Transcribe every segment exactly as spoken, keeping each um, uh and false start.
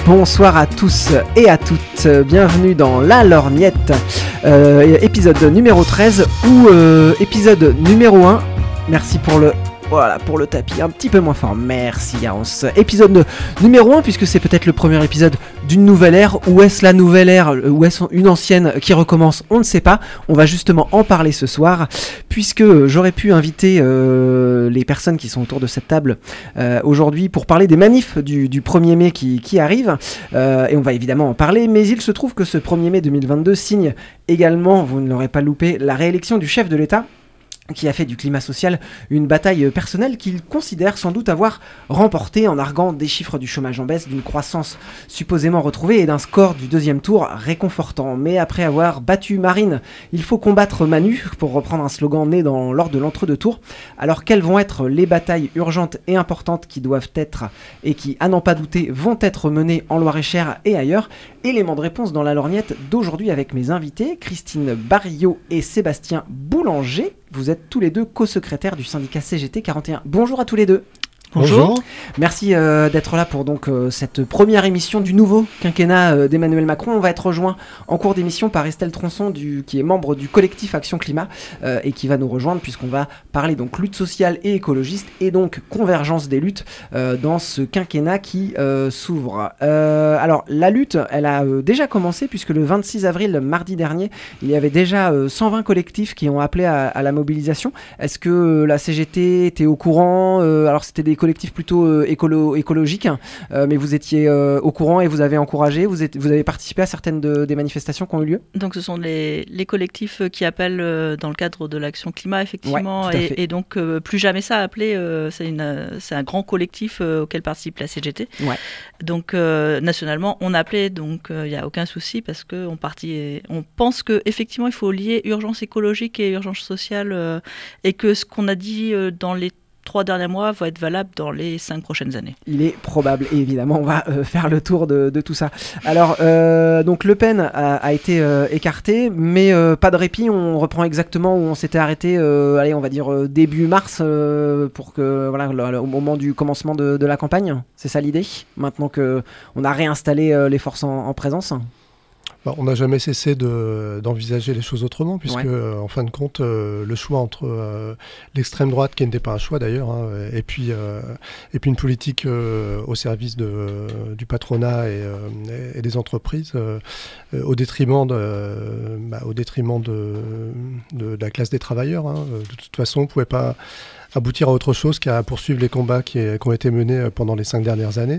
Bonsoir à tous et à toutes, bienvenue dans La Lorgnette, euh, épisode numéro treize ou euh, épisode numéro un. Merci pour le... Voilà, pour le tapis, un petit peu moins fort, merci Garance. Épisode numéro un, puisque c'est peut-être le premier épisode d'une nouvelle ère, ou est-ce la nouvelle ère, ou est-ce une ancienne qui recommence, on ne sait pas. On va justement en parler ce soir, puisque j'aurais pu inviter euh, les personnes qui sont autour de cette table euh, aujourd'hui pour parler des manifs du, du premier mai qui, qui arrivent, euh, et on va évidemment en parler, mais il se trouve que ce premier mai deux mille vingt-deux signe également, vous ne l'aurez pas loupé, la réélection du chef de l'État, qui a fait du climat social une bataille personnelle qu'il considère sans doute avoir remportée en arguant des chiffres du chômage en baisse, d'une croissance supposément retrouvée et d'un score du deuxième tour réconfortant. Mais après avoir battu Marine, il faut combattre Manu, pour reprendre un slogan né dans, lors de l'entre-deux-tours. Alors quelles vont être les batailles urgentes et importantes qui doivent être, et qui, à n'en pas douter, vont être menées en Loir-et-Cher et ailleurs? Éléments de réponse dans la lorgnette d'aujourd'hui avec mes invités, Christine Barillot et Sébastien Boulanger. Vous êtes tous les deux co-secrétaires du syndicat C G T quarante et un. Bonjour à tous les deux. Bonjour. Bonjour. Merci euh, d'être là pour donc euh, cette première émission du nouveau quinquennat euh, d'Emmanuel Macron. On va être rejoint en cours d'émission par Estelle Tronçon, du, qui est membre du collectif Action Climat euh, et qui va nous rejoindre puisqu'on va parler donc lutte sociale et écologiste et donc convergence des luttes euh, dans ce quinquennat qui euh, s'ouvre. Euh, alors la lutte, elle a euh, déjà commencé puisque le vingt-six avril, mardi dernier, il y avait déjà euh, cent vingt collectifs qui ont appelé à, à la mobilisation. Est-ce que euh, la C G T était au courant euh, Alors c'était des collectif plutôt euh, écolo, écologique, euh, mais vous étiez euh, au courant et vous avez encouragé, vous, êtes, vous avez participé à certaines de, des manifestations qui ont eu lieu? Donc ce sont les, les collectifs qui appellent euh, dans le cadre de l'action climat, effectivement, ouais, et, et donc euh, plus jamais ça appelé, euh, c'est, une, c'est un grand collectif euh, auquel participe la C G T. Ouais. Donc euh, nationalement, on a appelé, donc il euh, n'y a aucun souci parce qu'on on pense qu'effectivement il faut lier urgence écologique et urgence sociale euh, et que ce qu'on a dit euh, dans les trois derniers mois va être valable dans les cinq prochaines années. Il est probable, et évidemment, on va euh, faire le tour de, de tout ça. Alors, euh, donc Le Pen a, a été euh, écarté, mais euh, pas de répit. On reprend exactement où on s'était arrêté, euh, allez, on va dire euh, début mars, euh, pour que, voilà, le, le, au moment du commencement de, de la campagne. C'est ça l'idée, maintenant qu'on a réinstallé euh, les forces en, en présence? Bah, on n'a jamais cessé de, d'envisager les choses autrement, puisque ouais. euh, en fin de compte, euh, le choix entre euh, l'extrême droite, qui n'était pas un choix d'ailleurs, hein, et, puis, euh, et puis une politique euh, au service de, du patronat et, euh, et des entreprises, euh, euh, au détriment, de, euh, bah, au détriment de, de, de la classe des travailleurs. Hein. De toute façon, on ne pouvait pas aboutir à autre chose qu'à poursuivre les combats qui, qui ont été menés pendant les cinq dernières années.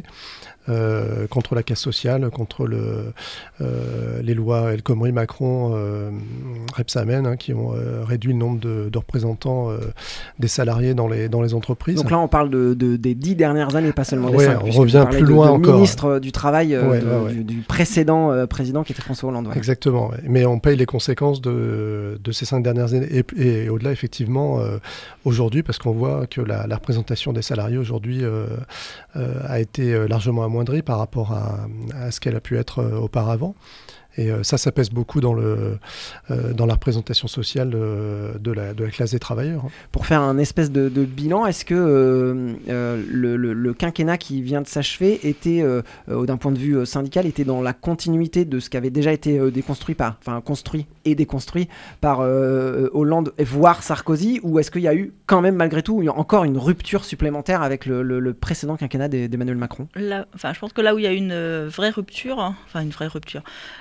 Euh, contre la casse sociale, contre le, euh, les lois El Khomri, Macron, euh, Rebsamen, hein, qui ont euh, réduit le nombre de, de représentants euh, des salariés dans les, dans les entreprises. Donc là, on parle de, de, des dix dernières années, pas seulement des ouais, cinq. On revient plus de, loin de encore. Ministre du Travail euh, ouais, de, ouais, ouais. Du, du précédent euh, président qui était François Hollande. Ouais. Exactement. Ouais. Mais on paye les conséquences de, de ces cinq dernières années et, et au-delà, effectivement, euh, aujourd'hui, parce qu'on voit que la, la représentation des salariés aujourd'hui euh, euh, a été largement amoindrie par rapport à, à ce qu'elle a pu être euh, auparavant. Et euh, ça, ça pèse beaucoup dans, le, euh, dans la représentation sociale euh, de, la, de la classe des travailleurs. Pour faire un espèce de, de bilan, est-ce que euh, euh, le, le, le quinquennat qui vient de s'achever était, euh, euh, d'un point de vue syndical, était dans la continuité de ce qui avait déjà été euh, déconstruit par, enfin construit et déconstruit par euh, Hollande, voire Sarkozy, ou est-ce qu'il y a eu quand même malgré tout encore une rupture supplémentaire avec le, le, le précédent quinquennat d'Emmanuel Macron? Là, enfin, je pense que là où il y a une vraie rupture, hein, enfin une vraie rupture,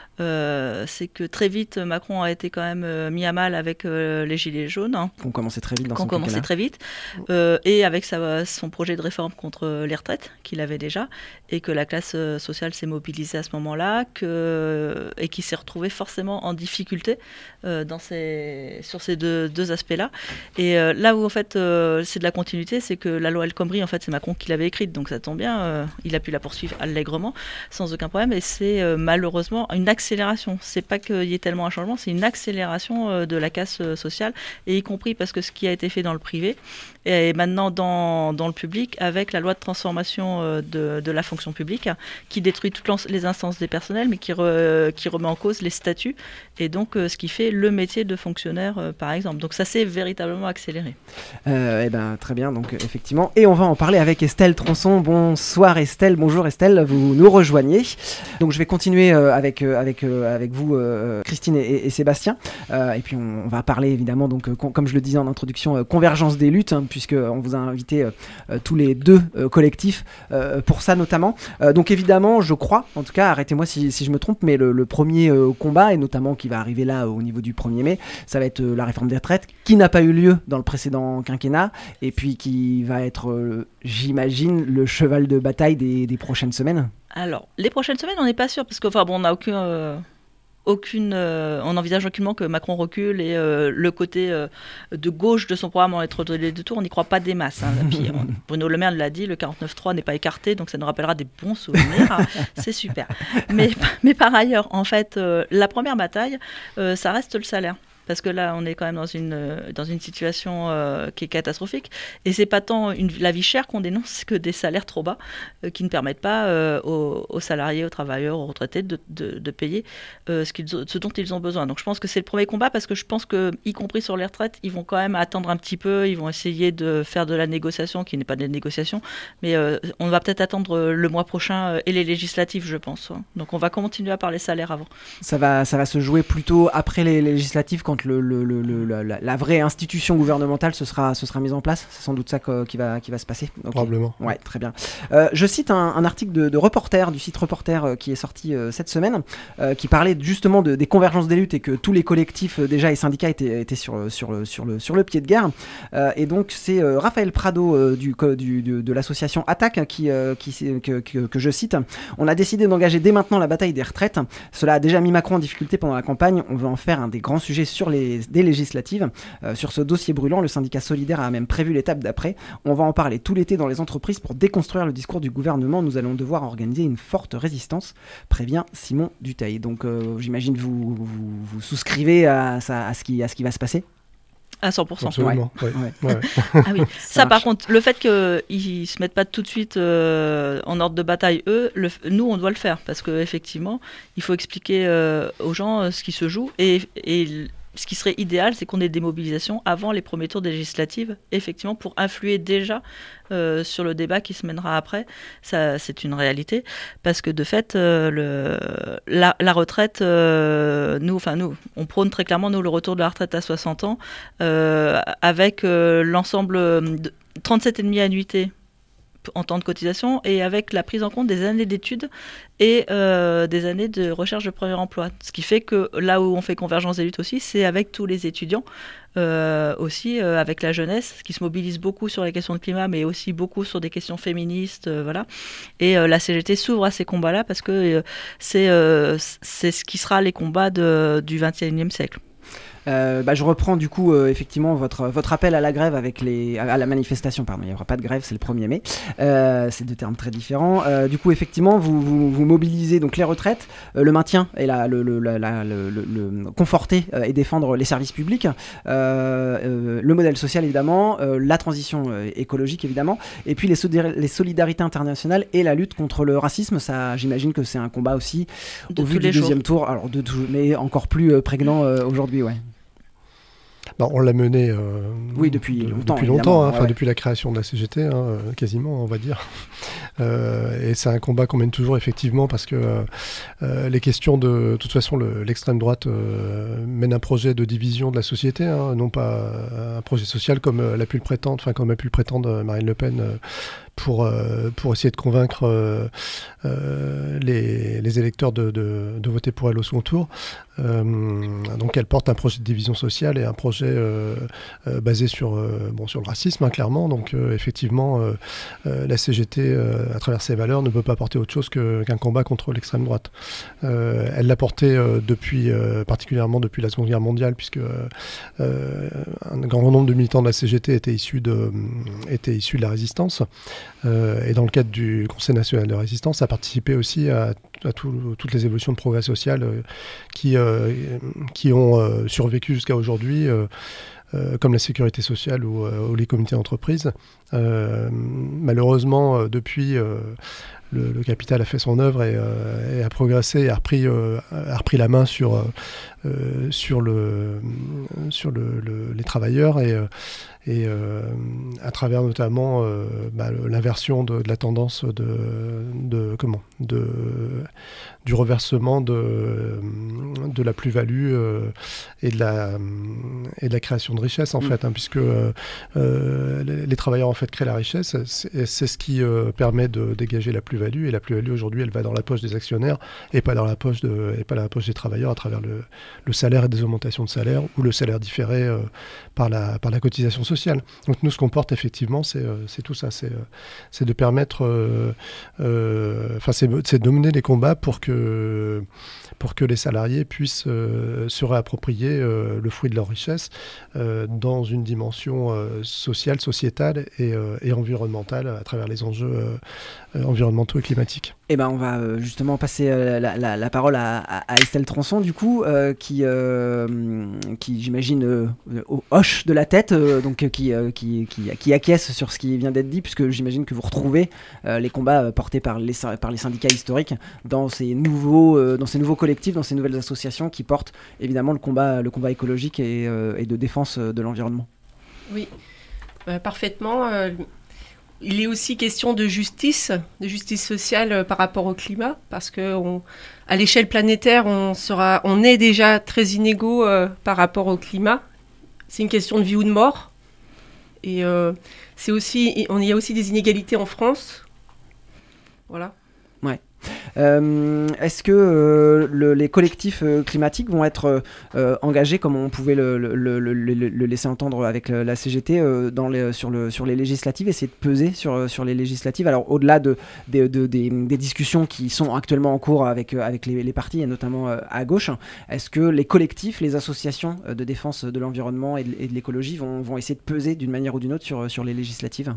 Euh, c'est que très vite Macron a été quand même euh, mis à mal avec euh, les gilets jaunes. Hein, qu'on commençait très vite dans qu'on son commençait très vite, euh, et avec sa, son projet de réforme contre les retraites qu'il avait déjà, et que la classe euh, sociale s'est mobilisée à ce moment-là, que, et qui s'est retrouvée forcément en difficulté euh, dans ces, sur ces deux, deux aspects-là. Et euh, là où en fait euh, c'est de la continuité, c'est que la loi El Khomri, en fait, c'est Macron qui l'avait écrite, donc ça tombe bien, euh, il a pu la poursuivre allègrement, sans aucun problème, et c'est euh, malheureusement une accélération accélération. C'est pas qu'il y ait tellement un changement, c'est une accélération euh, de la casse euh, sociale, et y compris parce que ce qui a été fait dans le privé est maintenant dans, dans le public, avec la loi de transformation euh, de, de la fonction publique, qui détruit toutes les instances des personnels, mais qui, re, qui remet en cause les statuts, et donc euh, ce qui fait le métier de fonctionnaire, euh, par exemple. Donc ça s'est véritablement accéléré. Euh, eh ben, très bien, donc effectivement. Et on va en parler avec Estelle Tronçon. Bonsoir Estelle, bonjour Estelle, vous nous rejoignez. Donc je vais continuer euh, avec, euh, avec, euh, avec vous, euh, Christine et, et Sébastien. Euh, et puis on, on va parler évidemment, donc, euh, com- comme je le disais en introduction, euh, convergence des luttes, hein, puisqu'on vous a invité euh, euh, tous les deux euh, collectifs euh, pour ça notamment. Euh, donc évidemment, je crois, en tout cas, arrêtez-moi si, si je me trompe, mais le, le premier euh, combat, et notamment qui va arriver là au niveau du premier mai, ça va être euh, la réforme des retraites, qui n'a pas eu lieu dans le précédent quinquennat, et puis qui va être, euh, j'imagine, le cheval de bataille des, des prochaines semaines. Alors, les prochaines semaines, on n'est pas sûr, parce qu'on bon, n'a aucun... Euh... Aucune, euh, on n'envisage aucunement que Macron recule, et euh, le côté euh, de gauche de son programme en être les deux tours, on n'y croit pas des masses. Hein. Puis, on, Bruno Le Maire l'a dit, le quarante-neuf trois n'est pas écarté, donc ça nous rappellera des bons souvenirs. C'est super. Mais, mais par ailleurs, en fait, euh, la première bataille, euh, ça reste le salaire. Parce que là, on est quand même dans une, euh, dans une situation euh, qui est catastrophique. Et c'est pas tant une, la vie chère qu'on dénonce que des salaires trop bas euh, qui ne permettent pas euh, aux, aux salariés, aux travailleurs, aux retraités de, de, de payer euh, ce, qu'ils, ce dont ils ont besoin. Donc je pense que c'est le premier combat, parce que je pense que, y compris sur les retraites, ils vont quand même attendre un petit peu. Ils vont essayer de faire de la négociation, qui n'est pas de la négociation. Mais euh, on va peut-être attendre le mois prochain euh, et les législatives, je pense. Hein. Donc on va continuer à parler salaire avant. Ça va, ça va se jouer plutôt après les législatives, quand Le, le, le, le, la, la vraie institution gouvernementale se sera, se sera mise en place. C'est sans doute ça que, qui, va, qui va se passer. Okay. Probablement. Ouais, très bien. Euh, je cite un, un article de, de Reporter, du site Reporter, euh, qui est sorti euh, cette semaine, euh, qui parlait justement de, des convergences des luttes, et que tous les collectifs euh, déjà et syndicats étaient, étaient sur, sur, le, sur, le, sur le pied de guerre. Euh, et donc c'est euh, Raphaël Prado euh, du, du, de, de l'association Attaque qui, euh, qui, que, que, que je cite. On a décidé d'engager dès maintenant la bataille des retraites. Cela a déjà mis Macron en difficulté pendant la campagne. On veut en faire un des grands sujets sur les des législatives. Euh, sur ce dossier brûlant, le syndicat Solidaire a même prévu l'étape d'après. On va en parler tout l'été dans les entreprises pour déconstruire le discours du gouvernement. Nous allons devoir organiser une forte résistance, prévient Simon Dutheil. Donc euh, j'imagine vous, vous, vous souscrivez à, à, ce qui, à ce qui va se passer. À cent pour cent. Absolument. Ouais. Ouais. Ouais. Ah oui. Ça, ça par contre, le fait qu'ils ne se mettent pas tout de suite euh, en ordre de bataille, eux, le, nous, on doit le faire, parce qu'effectivement, il faut expliquer euh, aux gens euh, ce qui se joue, et, et ce qui serait idéal, c'est qu'on ait des mobilisations avant les premiers tours des législatives, effectivement, pour influer déjà euh, sur le débat qui se mènera après. Ça, c'est une réalité, parce que de fait, euh, le, la, la retraite, euh, nous, enfin nous, on prône très clairement, nous, le retour de la retraite à soixante ans, euh, avec euh, l'ensemble de trente-sept virgule cinq annuités en temps de cotisation, et avec la prise en compte des années d'études et euh, des années de recherche de premier emploi. Ce qui fait que là où on fait convergence des luttes aussi, c'est avec tous les étudiants, euh, aussi euh, avec la jeunesse, qui se mobilise beaucoup sur les questions de climat, mais aussi beaucoup sur des questions féministes, euh, voilà. Et euh, la C G T s'ouvre à ces combats-là, parce que euh, c'est, euh, c'est ce qui sera les combats de, du vingt et unième siècle. Euh, bah, je reprends du coup euh, effectivement votre, votre appel à la grève avec les, à la manifestation, pardon, il n'y aura pas de grève, c'est le premier mai, euh, c'est deux termes très différents. Euh, du coup effectivement vous, vous, vous mobilisez donc les retraites, euh, le maintien et la, le, le, la, la, le, le, le conforter euh, et défendre les services publics, euh, euh, le modèle social évidemment, euh, la transition euh, écologique évidemment, et puis les, solidar- les solidarités internationales et la lutte contre le racisme. Ça, j'imagine que c'est un combat aussi de au vu du deuxième jours. tour, alors de tout, mais encore plus euh, prégnant euh, aujourd'hui, ouais. Non, on l'a mené euh, oui, depuis de, longtemps, depuis, longtemps hein, ouais, ouais. depuis la création de la C G T, hein, quasiment, on va dire. Euh, et c'est un combat qu'on mène toujours, effectivement, parce que euh, les questions de... De toute façon, le, l'extrême droite euh, mène un projet de division de la société, hein, non pas un projet social comme elle a pu le prétendre, enfin comme a pu le prétendre Marine Le Pen, euh, pour, euh, pour essayer de convaincre euh, euh, les, les électeurs de, de, de voter pour elle au second tour. Euh, donc elle porte un projet de division sociale et un projet euh, euh, basé sur, euh, bon, sur le racisme, hein, clairement. Donc euh, effectivement, euh, euh, la C G T, euh, à travers ses valeurs, ne peut pas porter autre chose que, qu'un combat contre l'extrême droite. Euh, elle l'a porté euh, depuis, euh, particulièrement depuis la Seconde Guerre mondiale, puisque euh, un grand nombre de militants de la C G T étaient issus de, étaient issus de la résistance. euh, et dans le cadre du Conseil national de résistance, a participé aussi à, à tout, toutes les évolutions de progrès social euh, qui, euh, qui ont euh, survécu jusqu'à aujourd'hui, euh, euh, comme la sécurité sociale ou, euh, ou les comités d'entreprise. Euh, malheureusement, euh, depuis... Euh, Le, le capital a fait son œuvre et, euh, et a progressé et a repris, euh, a repris la main sur, euh, sur, le, sur le, le, les travailleurs et, et euh, à travers notamment euh, bah, l'inversion de, de la tendance de, de, comment, de, du reversement de, de la plus-value euh, et, de la, et de la création de richesse en mmh. fait, hein, puisque euh, euh, les, les travailleurs en fait créent la richesse, c'est, c'est ce qui euh, permet de dégager la plus-value. Et la plus-value aujourd'hui, elle va dans la poche des actionnaires et pas dans la poche de, et pas dans la poche des travailleurs à travers le, le salaire et des augmentations de salaire ou le salaire différé euh, par la par la cotisation sociale. Donc nous, ce qu'on porte effectivement, c'est euh, c'est tout ça, c'est euh, c'est de permettre, enfin euh, euh, c'est c'est de mener les combats pour que pour que les salariés puissent euh, se réapproprier euh, le fruit de leur richesse euh, dans une dimension euh, sociale, sociétale et, euh, et environnementale à travers les enjeux euh, environnementaux et climatiques. Eh ben, on va euh, justement passer euh, la, la, la parole à, à, à Estelle Transon, du coup, euh, qui, euh, qui j'imagine, euh, hoche de la tête, euh, donc euh, qui, euh, qui, qui, qui acquiesce sur ce qui vient d'être dit, puisque j'imagine que vous retrouvez euh, les combats portés par les, par les syndicats historiques dans ces nouveaux, euh, dans ces nouveaux collectifs, dans ces nouvelles associations qui portent évidemment le combat, le combat écologique et, euh, et de défense de l'environnement. Oui, euh, parfaitement. Euh... Il est aussi question de justice, de justice sociale par rapport au climat, parce qu'à l'échelle planétaire, on, sera, on est déjà très inégaux euh, par rapport au climat. C'est une question de vie ou de mort. Et euh, c'est aussi, on, il y a aussi des inégalités en France. Voilà. Ouais. Euh, est-ce que euh, le, les collectifs euh, climatiques vont être euh, engagés, comme on pouvait le, le, le, le, le laisser entendre avec le, la C G T, euh, dans les, sur, le, sur les législatives, essayer de peser sur, sur les législatives? Alors, au-delà de, de, de, des, des discussions qui sont actuellement en cours avec, avec les, les partis, et notamment euh, à gauche, est-ce que les collectifs, les associations de défense de l'environnement et de, et de l'écologie vont, vont essayer de peser d'une manière ou d'une autre sur, sur les législatives?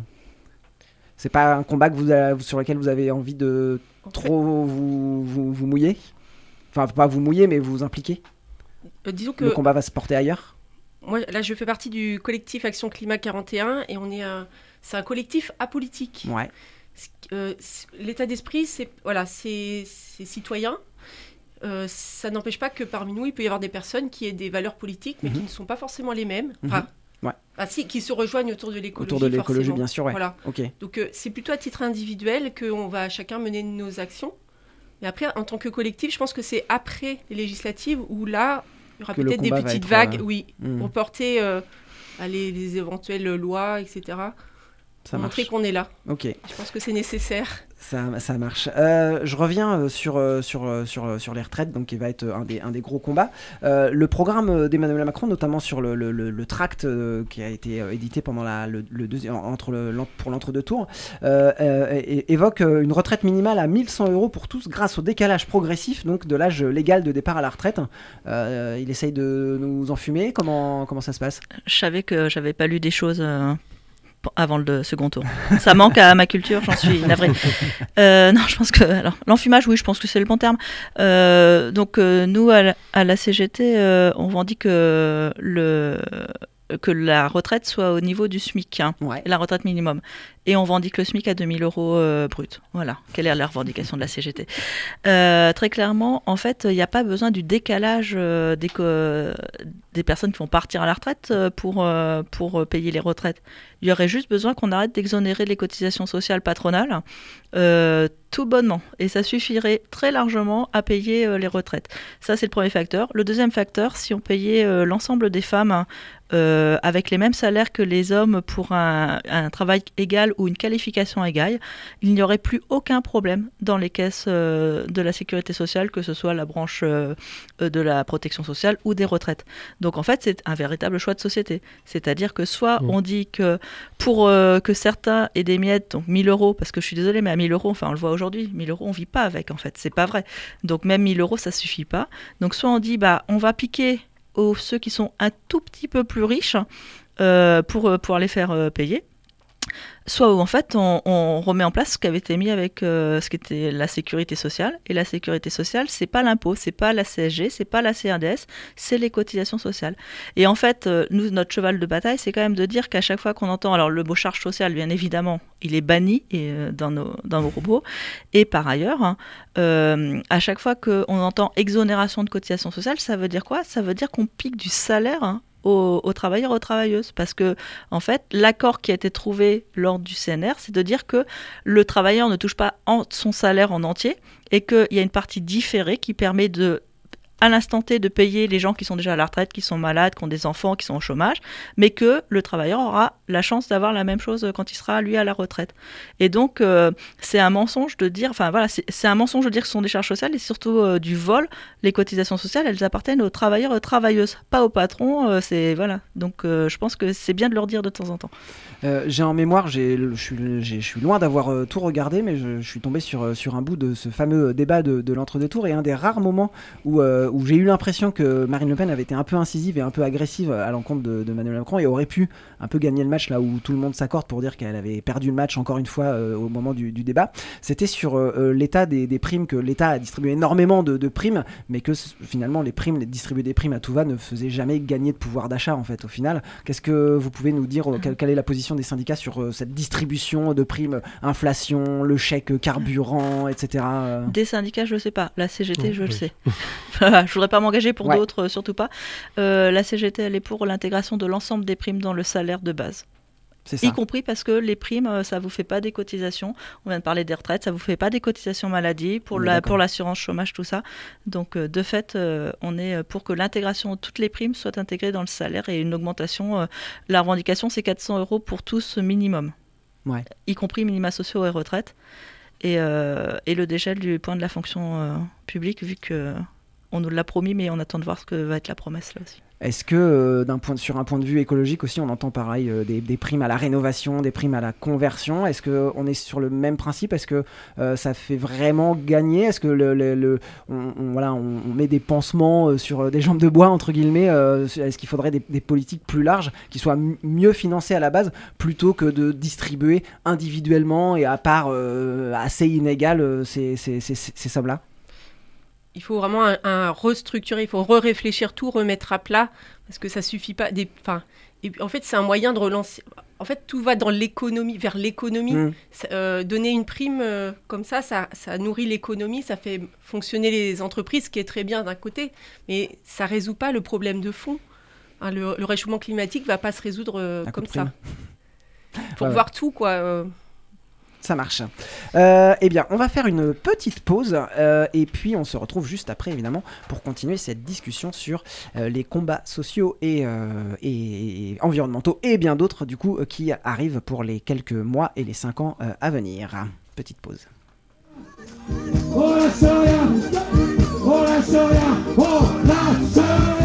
C'est pas un combat que vous avez, sur lequel vous avez envie de trop vous, vous, vous mouiller? Enfin, pas vous mouiller, mais vous impliquer? euh, Disons que le combat va se porter ailleurs? Moi, là, je fais partie du collectif Action Climat quarante et un et on est un, c'est un collectif apolitique. Ouais. Euh, l'état d'esprit, c'est, voilà, c'est, c'est citoyen. Euh, ça n'empêche pas que parmi nous, il peut y avoir des personnes qui aient des valeurs politiques, mais mm-hmm. qui ne sont pas forcément les mêmes. Enfin, mm-hmm. ouais. Ah, si, qui se rejoignent autour de l'écologie. Autour de l'écologie, forcément. bien sûr, ouais. Voilà. Okay. Donc, euh, c'est plutôt à titre individuel qu'on va chacun mener nos actions. Mais après, en tant que collectif, je pense que c'est après les législatives où là, il y aura que peut-être des petites être, vagues, euh... oui, mmh. pour porter euh, les, les éventuelles lois, et cetera. Ça pour marche. Montrer qu'on est là. Ok. Je pense que c'est nécessaire. Ça, ça marche. Euh, je reviens sur, sur, sur, sur les retraites, donc qui va être un des, un des gros combats. Euh, le programme d'Emmanuel Macron, notamment sur le, le, le, le tract euh, qui a été édité pendant la, le, le deuxième, entre le, pour l'entre-deux tours, euh, euh, évoque une retraite minimale à mille cent euros pour tous grâce au décalage progressif donc, de l'âge légal de départ à la retraite. Euh, il essaye de nous enfumer. Comment, comment ça se passe? Je savais que j'avais pas lu des choses... Euh... avant le second tour. Ça manque à ma culture, j'en suis navrée. Euh, non, je pense que... Alors, l'enfumage, oui, je pense que c'est le bon terme. Euh, donc, euh, nous, à la, à la C G T, euh, on revendique que, le, que la retraite soit au niveau du SMIC, hein, ouais. la retraite minimum. Et on revendique le SMIC à deux mille euros euh, brut. Voilà, quelle est la revendication de la C G T. Euh, très clairement, en fait, il n'y a pas besoin du décalage euh, des, euh, des personnes qui vont partir à la retraite euh, pour, euh, pour payer les retraites. Il y aurait juste besoin qu'on arrête d'exonérer les cotisations sociales patronales, euh, tout bonnement. Et ça suffirait très largement à payer euh, les retraites. Ça, c'est le premier facteur. Le deuxième facteur, si on payait euh, l'ensemble des femmes euh, avec les mêmes salaires que les hommes pour un, un travail égal ou une qualification égale, il n'y aurait plus aucun problème dans les caisses euh, de la sécurité sociale, que ce soit la branche euh, de la protection sociale ou des retraites. Donc en fait, c'est un véritable choix de société. C'est-à-dire que soit mmh. on dit que pour euh, que certains aient des miettes, donc mille euros, parce que je suis désolée, mais à mille euros, enfin on le voit aujourd'hui, mille euros, on ne vit pas avec en fait, c'est pas vrai. Donc même mille euros, ça ne suffit pas. Donc soit on dit, bah, on va piquer aux ceux qui sont un tout petit peu plus riches euh, pour euh, pouvoir les faire euh, payer. soit où en fait on, on remet en place ce qui avait été mis avec euh, ce qui était la sécurité sociale. Et la sécurité sociale, c'est pas l'impôt, c'est pas la C S G, c'est pas la C R D S, c'est les cotisations sociales. Et en fait, euh, nous, notre cheval de bataille, c'est quand même de dire qu'à chaque fois qu'on entend, alors le mot charge sociale, bien évidemment, il est banni et, euh, dans, nos, dans nos robots. Et par ailleurs, hein, euh, à chaque fois qu'on entend exonération de cotisations sociales, ça veut dire quoi ? Ça veut dire qu'on pique du salaire, hein, Aux, aux travailleurs, aux travailleuses. Parce que, en fait, l'accord qui a été trouvé lors du C N R, c'est de dire que le travailleur ne touche pas en, son salaire en entier et qu'il y a une partie différée qui permet de, à l'instant T, de payer les gens qui sont déjà à la retraite, qui sont malades, qui ont des enfants, qui sont au chômage, mais que le travailleur aura la chance d'avoir la même chose quand il sera, lui, à la retraite. Et donc, euh, c'est un mensonge de dire, enfin voilà, c'est, c'est un mensonge de dire que ce sont des charges sociales et surtout euh, du vol. Les cotisations sociales, elles appartiennent aux travailleurs et aux travailleuses, pas aux patrons. Euh, c'est, voilà. Donc, euh, je pense que c'est bien de leur dire de temps en temps. Euh, j'ai en mémoire, j'ai, je suis, j'ai, je suis loin d'avoir euh, tout regardé, mais je, je suis tombé sur, euh, sur un bout de ce fameux débat de, de l'entre-deux tours et un des rares moments où, euh, où j'ai eu l'impression que Marine Le Pen avait été un peu incisive et un peu agressive à l'encontre de, de Emmanuel Macron et aurait pu un peu gagner le match là où tout le monde s'accorde pour dire qu'elle avait perdu le match encore une fois euh, au moment du, du débat. C'était sur euh, l'état des, des primes, que l'État a distribué énormément de, de primes, mais que finalement les primes, les distribuer des primes à tout va ne faisaient jamais gagner de pouvoir d'achat en fait au final. Qu'est-ce que vous pouvez nous dire, quelle, quelle est la position des syndicats sur euh, cette distribution de primes, inflation, le chèque carburant, et cetera. Des syndicats, je ne sais pas. La C G T, oh, je oui. le sais. Je ne voudrais pas m'engager pour ouais. d'autres, euh, surtout pas. Euh, la C G T, elle est pour l'intégration de l'ensemble des primes dans le salaire de base. C'est ça. Y compris parce que les primes, ça ne vous fait pas des cotisations. On vient de parler des retraites, ça ne vous fait pas des cotisations maladie, pour, la, pour l'assurance chômage, tout ça. Donc, euh, de fait, euh, on est pour que l'intégration de toutes les primes soit intégrée dans le salaire et une augmentation. Euh, la revendication, c'est quatre cents euros pour tous minimum, ouais. y compris minima sociaux et retraites. Et, euh, et le dégel du point de la fonction euh, publique, vu qu'on nous l'a promis, mais on attend de voir ce que va être la promesse là aussi. Est-ce que, euh, d'un point de, sur un point de vue écologique aussi, on entend pareil euh, des, des primes à la rénovation, des primes à la conversion ? Est-ce qu'on est sur le même principe ? Est-ce que euh, ça fait vraiment gagner ? Est-ce que le, le, le, on, on, voilà, on, on met des pansements euh, sur des jambes de bois, entre guillemets euh, Est-ce qu'il faudrait des, des politiques plus larges, qui soient m- mieux financées à la base, plutôt que de distribuer individuellement et à part euh, assez inégales euh, ces, ces, ces, ces sommes-là ? Il faut vraiment un, un restructurer, il faut re-réfléchir tout, remettre à plat, parce que ça suffit pas. Des, et en fait, c'est un moyen de relancer. En fait, tout va dans l'économie, vers l'économie. Mmh. Ça, euh, donner une prime euh, comme ça, ça, ça nourrit l'économie, ça fait fonctionner les entreprises, ce qui est très bien d'un côté, mais ça résout pas le problème de fond. Hein, le, le réchauffement climatique va pas se résoudre euh, comme ça. Il faut ouais, voir ouais. tout, quoi. Euh, Ça marche. Euh, eh bien, on va faire une petite pause euh, et puis on se retrouve juste après, évidemment, pour continuer cette discussion sur euh, les combats sociaux et, euh, et, et environnementaux et bien d'autres, du coup, euh, qui arrivent pour les quelques mois et les cinq ans euh, à venir. Petite pause. Oh la soria, oh la soria, oh la soria.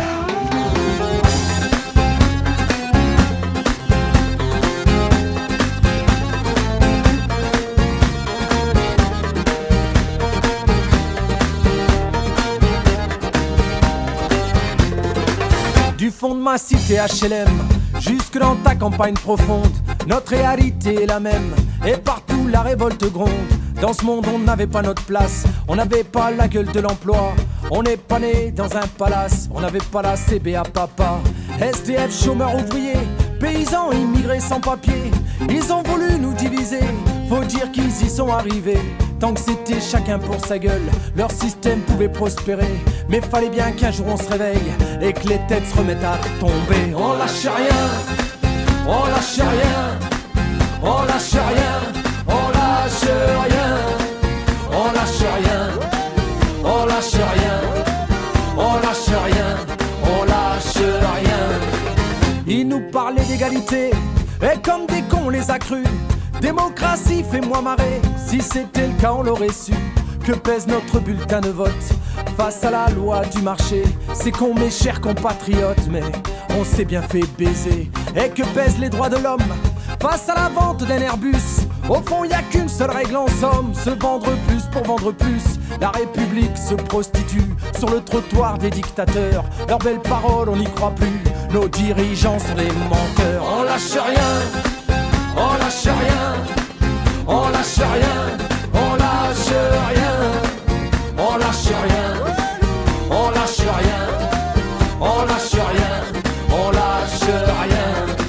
Du fond de ma cité H L M, jusque dans ta campagne profonde, notre réalité est la même, et partout la révolte gronde. Dans ce monde on n'avait pas notre place, on n'avait pas la gueule de l'emploi, on n'est pas né dans un palace, on n'avait pas la C B A papa. S D F, chômeurs ouvriers, paysans immigrés sans papier, ils ont voulu nous diviser, faut dire qu'ils y sont arrivés. Tant que c'était chacun pour sa gueule, leur système pouvait prospérer. Mais fallait bien qu'un jour on se réveille et que les têtes se remettent à tomber. On lâche rien, on lâche rien, on lâche rien, on lâche rien, on lâche rien, on lâche rien, on lâche rien, on lâche rien. Ils nous parlaient d'égalité et comme des cons on les a crus. Démocratie, fais-moi marrer, si c'était le cas on l'aurait su. Que pèse notre bulletin de vote face à la loi du marché? C'est con mes chers compatriotes, mais on s'est bien fait baiser. Et que pèsent les droits de l'homme face à la vente d'un Airbus? Au fond y a qu'une seule règle en somme, se vendre plus pour vendre plus. La République se prostitue sur le trottoir des dictateurs. Leurs belles paroles on n'y croit plus, nos dirigeants sont des menteurs. On lâche rien, on lâche rien, on lâche rien, on lâche rien, on lâche rien, on lâche rien, on lâche rien, on lâche rien.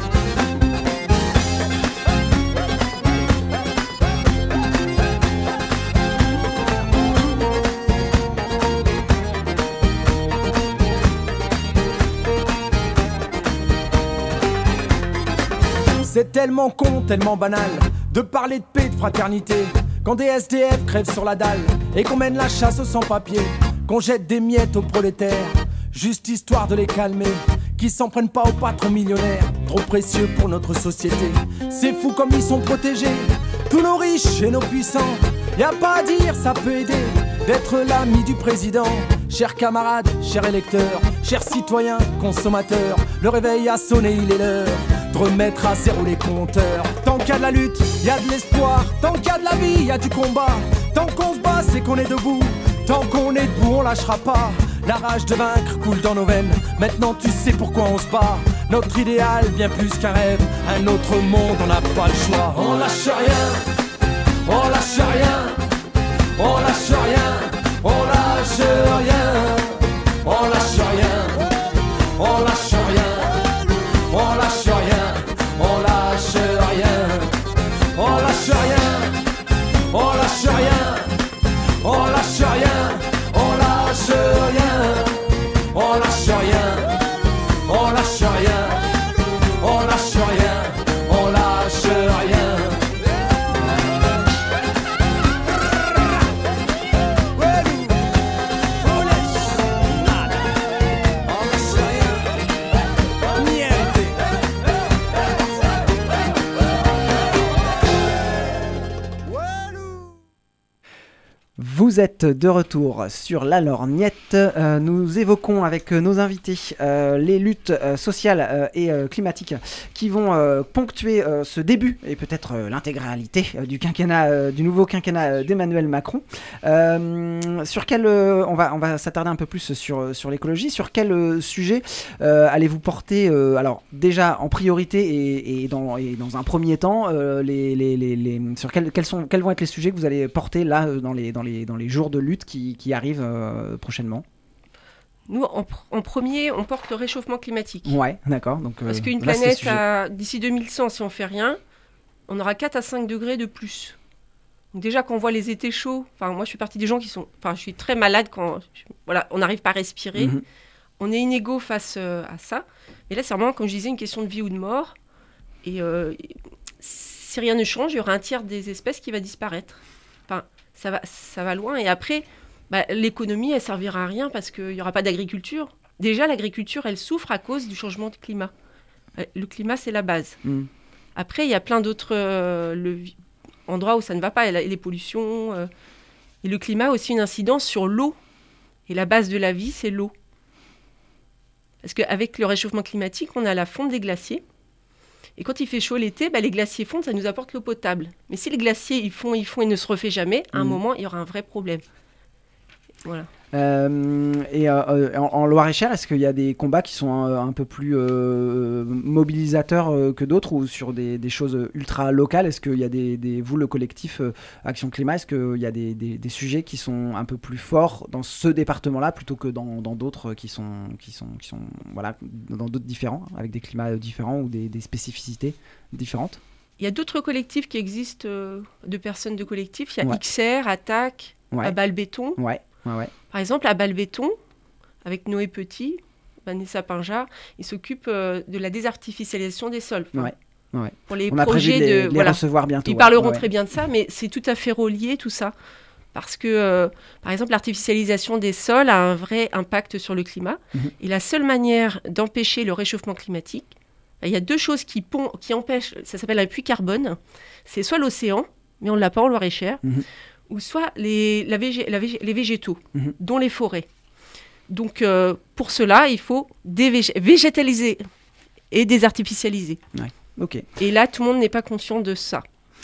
C'est tellement con, tellement banal de parler de paix, de fraternité, quand des S D F crèvent sur la dalle et qu'on mène la chasse aux sans-papiers, qu'on jette des miettes aux prolétaires, juste histoire de les calmer, qui s'en prennent pas aux patrons millionnaires, trop précieux pour notre société. C'est fou comme ils sont protégés, tous nos riches et nos puissants. Y a pas à dire, ça peut aider d'être l'ami du président. Chers camarades, chers électeurs, chers citoyens, consommateurs, le réveil a sonné, il est l'heure de remettre à zéro les compteurs. Tant qu'il y a de la lutte, il y a de l'espoir. Tant qu'il y a de la vie, il y a du combat. Tant qu'on se bat, c'est qu'on est debout. Tant qu'on est debout, on lâchera pas. La rage de vaincre coule dans nos veines. Maintenant tu sais pourquoi on se bat. Notre idéal, bien plus qu'un rêve. Un autre monde, on n'a pas le choix. On lâche rien, on lâche rien, on lâche rien, on lâche rien, on lâche rien, on lâche rien, on lâche rien, on lâche rien, on lâche rien, on lâche rien, on lâche rien, on lâche rien, on lâche rien, on lâche rien, on lâche rien, on lâche rien. Vous êtes de retour sur La Lorgnette. Euh, nous évoquons avec nos invités euh, les luttes euh, sociales euh, et euh, climatiques qui vont euh, ponctuer euh, ce début et peut-être euh, l'intégralité euh, du quinquennat, euh, du nouveau quinquennat euh, d'Emmanuel Macron. Euh, sur quel, euh, on va, on va s'attarder un peu plus sur sur l'écologie. Sur quel euh, sujet euh, allez-vous porter euh, alors déjà en priorité et, et, dans, et dans un premier temps euh, les, les, les, les sur quels, quels sont quels vont être les sujets que vous allez porter là dans les dans les dans les jours de lutte qui, qui arrivent euh, prochainement? Nous, en, pr- en premier, on porte le réchauffement climatique. Ouais, d'accord. Donc, euh, Parce qu'une vaste planète, sujet. à, d'ici deux mille cent, si on fait rien, on aura quatre à cinq degrés de plus. Donc déjà, quand on voit les étés chauds, enfin, moi, je suis partie des gens qui sont... Enfin, je suis très malade quand... Je, voilà, on n'arrive pas à respirer. Mhm. On est inégaux face euh, à ça. Mais là, c'est vraiment, comme je disais, une question de vie ou de mort. Et euh, si rien ne change, il y aura un tiers des espèces qui va disparaître. Enfin, ça va, ça va loin. Et après... Bah, l'économie, elle servira à rien parce qu'il n'y aura pas d'agriculture. Déjà, l'agriculture, elle souffre à cause du changement de climat. Le climat, c'est la base. Mm. Après, il y a plein d'autres euh, le, endroits où ça ne va pas. Les pollutions. Euh, et le climat a aussi une incidence sur l'eau. Et la base de la vie, c'est l'eau. Parce qu'avec le réchauffement climatique, on a la fonte des glaciers. Et quand il fait chaud l'été, bah, les glaciers fondent, ça nous apporte l'eau potable. Mais si les glaciers, ils font, ils font et ne se refait jamais, à un Mm. moment, il y aura un vrai problème. Voilà. Euh, et euh, en, en Loire-et-Cher, est-ce qu'il y a des combats qui sont un, un peu plus euh, mobilisateurs euh, que d'autres ou sur des, des choses ultra locales? Est-ce qu'il y a des, des vous, le collectif euh, Action Climat, est-ce qu'il y a des, des, des sujets qui sont un peu plus forts dans ce département-là plutôt que dans, dans d'autres qui sont, qui sont, qui sont voilà, dans d'autres différents, avec des climats différents ou des, des spécificités différentes? Il y a d'autres collectifs qui existent, euh, de personnes de collectifs. Il y a Ouais. X R, Attaque, Ouais. à Balle-Béton. Ouais, ouais, ouais. Par exemple, à Balle-Béton, avec Noé Petit, Vanessa Pinjard, ils s'occupent euh, de la désartificialisation des sols. Enfin, Ouais, ouais. Pour les On a prévu projets de les, de... les voilà. recevoir bientôt. Ils ouais. parleront Ouais. très bien de ça, mais c'est tout à fait relié, tout ça. Parce que, euh, par exemple, l'artificialisation des sols a un vrai impact sur le climat. Mhm. Et la seule manière d'empêcher le réchauffement climatique, il y a deux choses qui, pon- qui empêchent, ça s'appelle un puits carbone. C'est soit l'océan, mais on ne l'a pas en Loire-et-Cher, Mhm. ou soit les, la végé- la végé- les végétaux, Mhm. dont les forêts. Donc, euh, pour cela, il faut dévég- végétaliser et désartificialiser. Ok. Et là, tout le monde n'est pas conscient de ça.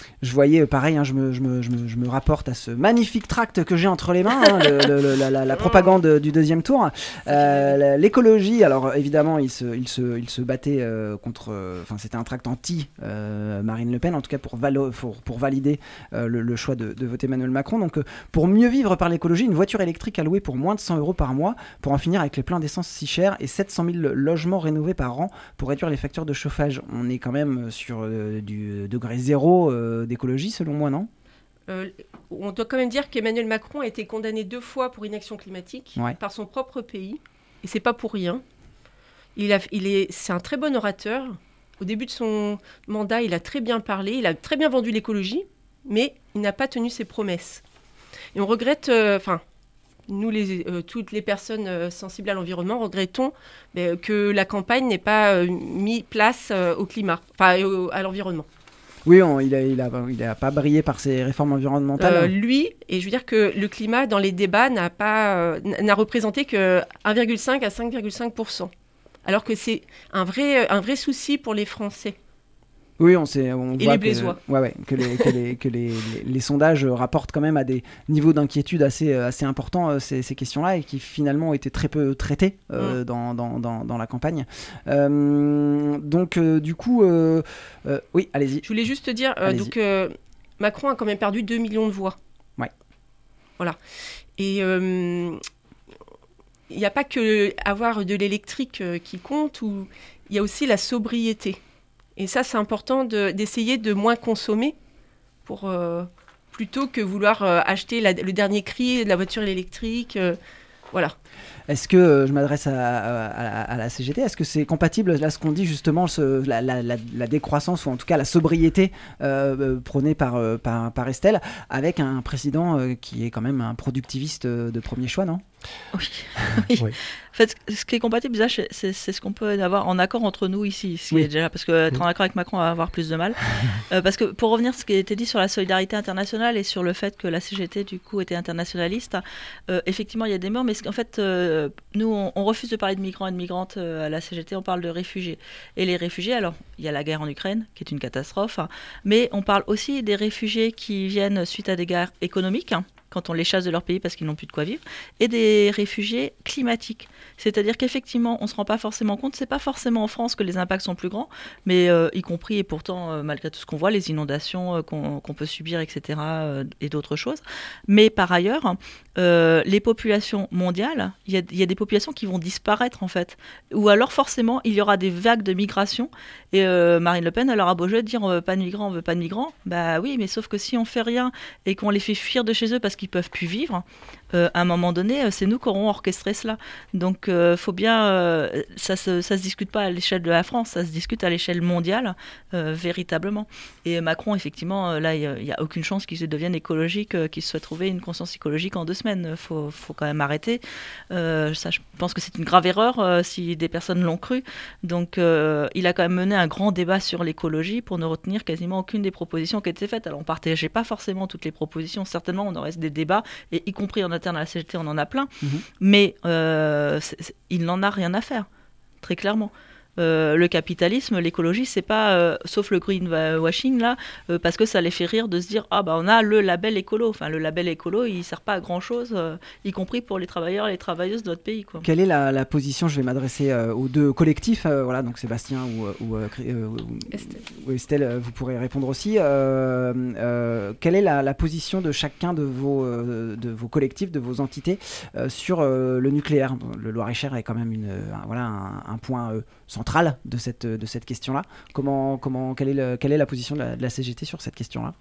je voyais, pareil, hein, je, me, je, me, je, me, je me rapporte à ce magnifique tract que j'ai entre les mains, hein, le, le, le, la, la, la propagande du deuxième tour. Euh, l'écologie, alors évidemment, il se, il se, il se battait euh, contre... Enfin, euh, c'était un tract anti euh, Marine Le Pen, en tout cas pour, valo, pour, pour valider euh, le, le choix de, de voter Emmanuel Macron. Donc, euh, pour mieux vivre par l'écologie, une voiture électrique à louer pour moins de cent euros par mois, pour en finir avec les pleins d'essence si chers, et sept cent mille logements rénovés par an pour réduire les factures de chauffage. On est quand même sur euh, du degré zéro euh, d'écologie, selon moi, non ? Euh, on doit quand même dire qu'Emmanuel Macron a été condamné deux fois pour inaction climatique ouais. par son propre pays, et c'est pas pour rien. Il a, il est, c'est un très bon orateur. Au début de son mandat, il a très bien parlé, il a très bien vendu l'écologie, mais il n'a pas tenu ses promesses. Et on regrette, enfin, euh, nous, les, euh, toutes les personnes euh, sensibles à l'environnement, regrettons euh, que la campagne n'ait pas euh, mis place euh, au climat, enfin, euh, à l'environnement. Oui, on, il n'a il a, il a pas brillé par ses réformes environnementales. Euh, lui, et je veux dire que le climat, dans les débats, n'a, pas, euh, n'a représenté que un virgule cinq à cinq virgule cinq pour cent. Alors que c'est un vrai, un vrai souci pour les Français. Oui, on sait, on et voit les que, Blésois. Ouais, ouais, que, les, que, les, que les, les, les sondages rapportent quand même à des niveaux d'inquiétude assez, assez importants euh, ces, ces questions-là et qui finalement ont été très peu traitées euh, mmh. dans, dans, dans, dans la campagne. Euh, donc, euh, du coup, euh, euh, oui, allez-y. Je voulais juste te dire, euh, donc, euh, Macron a quand même perdu deux millions de voix. Ouais. Voilà. Et il euh, n'y a pas que avoir de l'électrique euh, qui compte, il y a aussi la sobriété. Et ça, c'est important de, d'essayer de moins consommer pour, euh, plutôt que vouloir euh, acheter la, le dernier cri de la voiture électrique. Euh, voilà. Est-ce que, euh, je m'adresse à, à, à, à la C G T, est-ce que c'est compatible, là, ce qu'on dit justement, ce, la, la, la, la décroissance, ou en tout cas la sobriété euh, prônée par, euh, par, par Estelle, avec un président euh, qui est quand même un productiviste de premier choix, non ? Oui. oui. oui. En fait, ce qui est compatible, déjà, c'est, c'est ce qu'on peut avoir en accord entre nous ici. Ce qui oui. est déjà, parce qu'être oui. en accord avec Macron, on va avoir plus de mal. euh, parce que pour revenir à ce qui a été dit sur la solidarité internationale et sur le fait que la C G T, du coup, était internationaliste, euh, effectivement, il y a des morts, mais en fait, euh, nous, on, on refuse de parler de migrants et de migrantes euh, à la C G T, on parle de réfugiés. Et les réfugiés, alors, il y a la guerre en Ukraine, qui est une catastrophe, hein, mais on parle aussi des réfugiés qui viennent suite à des guerres économiques, hein, quand on les chasse de leur pays parce qu'ils n'ont plus de quoi vivre, et des réfugiés climatiques. C'est-à-dire qu'effectivement, on ne se rend pas forcément compte, c'est pas forcément en France que les impacts sont plus grands, mais euh, y compris, et pourtant, euh, malgré tout ce qu'on voit, les inondations euh, qu'on, qu'on peut subir, et cetera, euh, et d'autres choses. Mais par ailleurs, euh, les populations mondiales, il y, y a des populations qui vont disparaître, en fait. Ou alors, forcément, il y aura des vagues de migration, et euh, Marine Le Pen, elle aura beau jeu de dire on veut pas de migrants, on veut pas de migrants. Bah oui, mais sauf que si on fait rien, et qu'on les fait fuir de chez eux parce qu'ils peuvent plus vivre, euh, à un moment donné, c'est nous qui aurons orchestré cela. Donc, il euh, faut bien... Euh, ça se, ça se discute pas à l'échelle de la France, ça se discute à l'échelle mondiale, euh, véritablement. Et Macron, effectivement, là, il n'y a, a aucune chance qu'il se devienne écologique, euh, qu'il se soit trouvé une conscience écologique en deux semaines. Il faut, faut quand même arrêter. Euh, ça, je pense que c'est une grave erreur euh, si des personnes l'ont cru. Donc, euh, il a quand même mené un grand débat sur l'écologie pour ne retenir quasiment aucune des propositions qui étaient faites. Alors, on ne partageait pas forcément toutes les propositions. Certainement, on aurait des débats, et y compris en interne à la C G T, on en a plein. Mmh. Mais euh, c'est, c'est, il n'en a rien à faire, très clairement. Euh, le capitalisme, l'écologie, c'est pas, euh, sauf le greenwashing là, euh, parce que ça les fait rire de se dire ah bah on a le label écolo. Enfin le label écolo, il sert pas à grand chose, euh, y compris pour les travailleurs et les travailleuses de notre pays, quoi. Quelle est la, la position? Je vais m'adresser euh, aux deux collectifs, euh, voilà, donc Sébastien ou, ou, euh, ou, Estelle. ou Estelle, vous pourrez répondre aussi. Euh, euh, quelle est la, la position de chacun de vos, euh, de vos collectifs, de vos entités euh, sur euh, le nucléaire? Le Loir-et-Cher est quand même une, un, voilà, un, un point euh, centrale de cette, de cette question-là. Comment, comment, quelle, est le, quelle est la position de la, de la C G T sur cette question-là?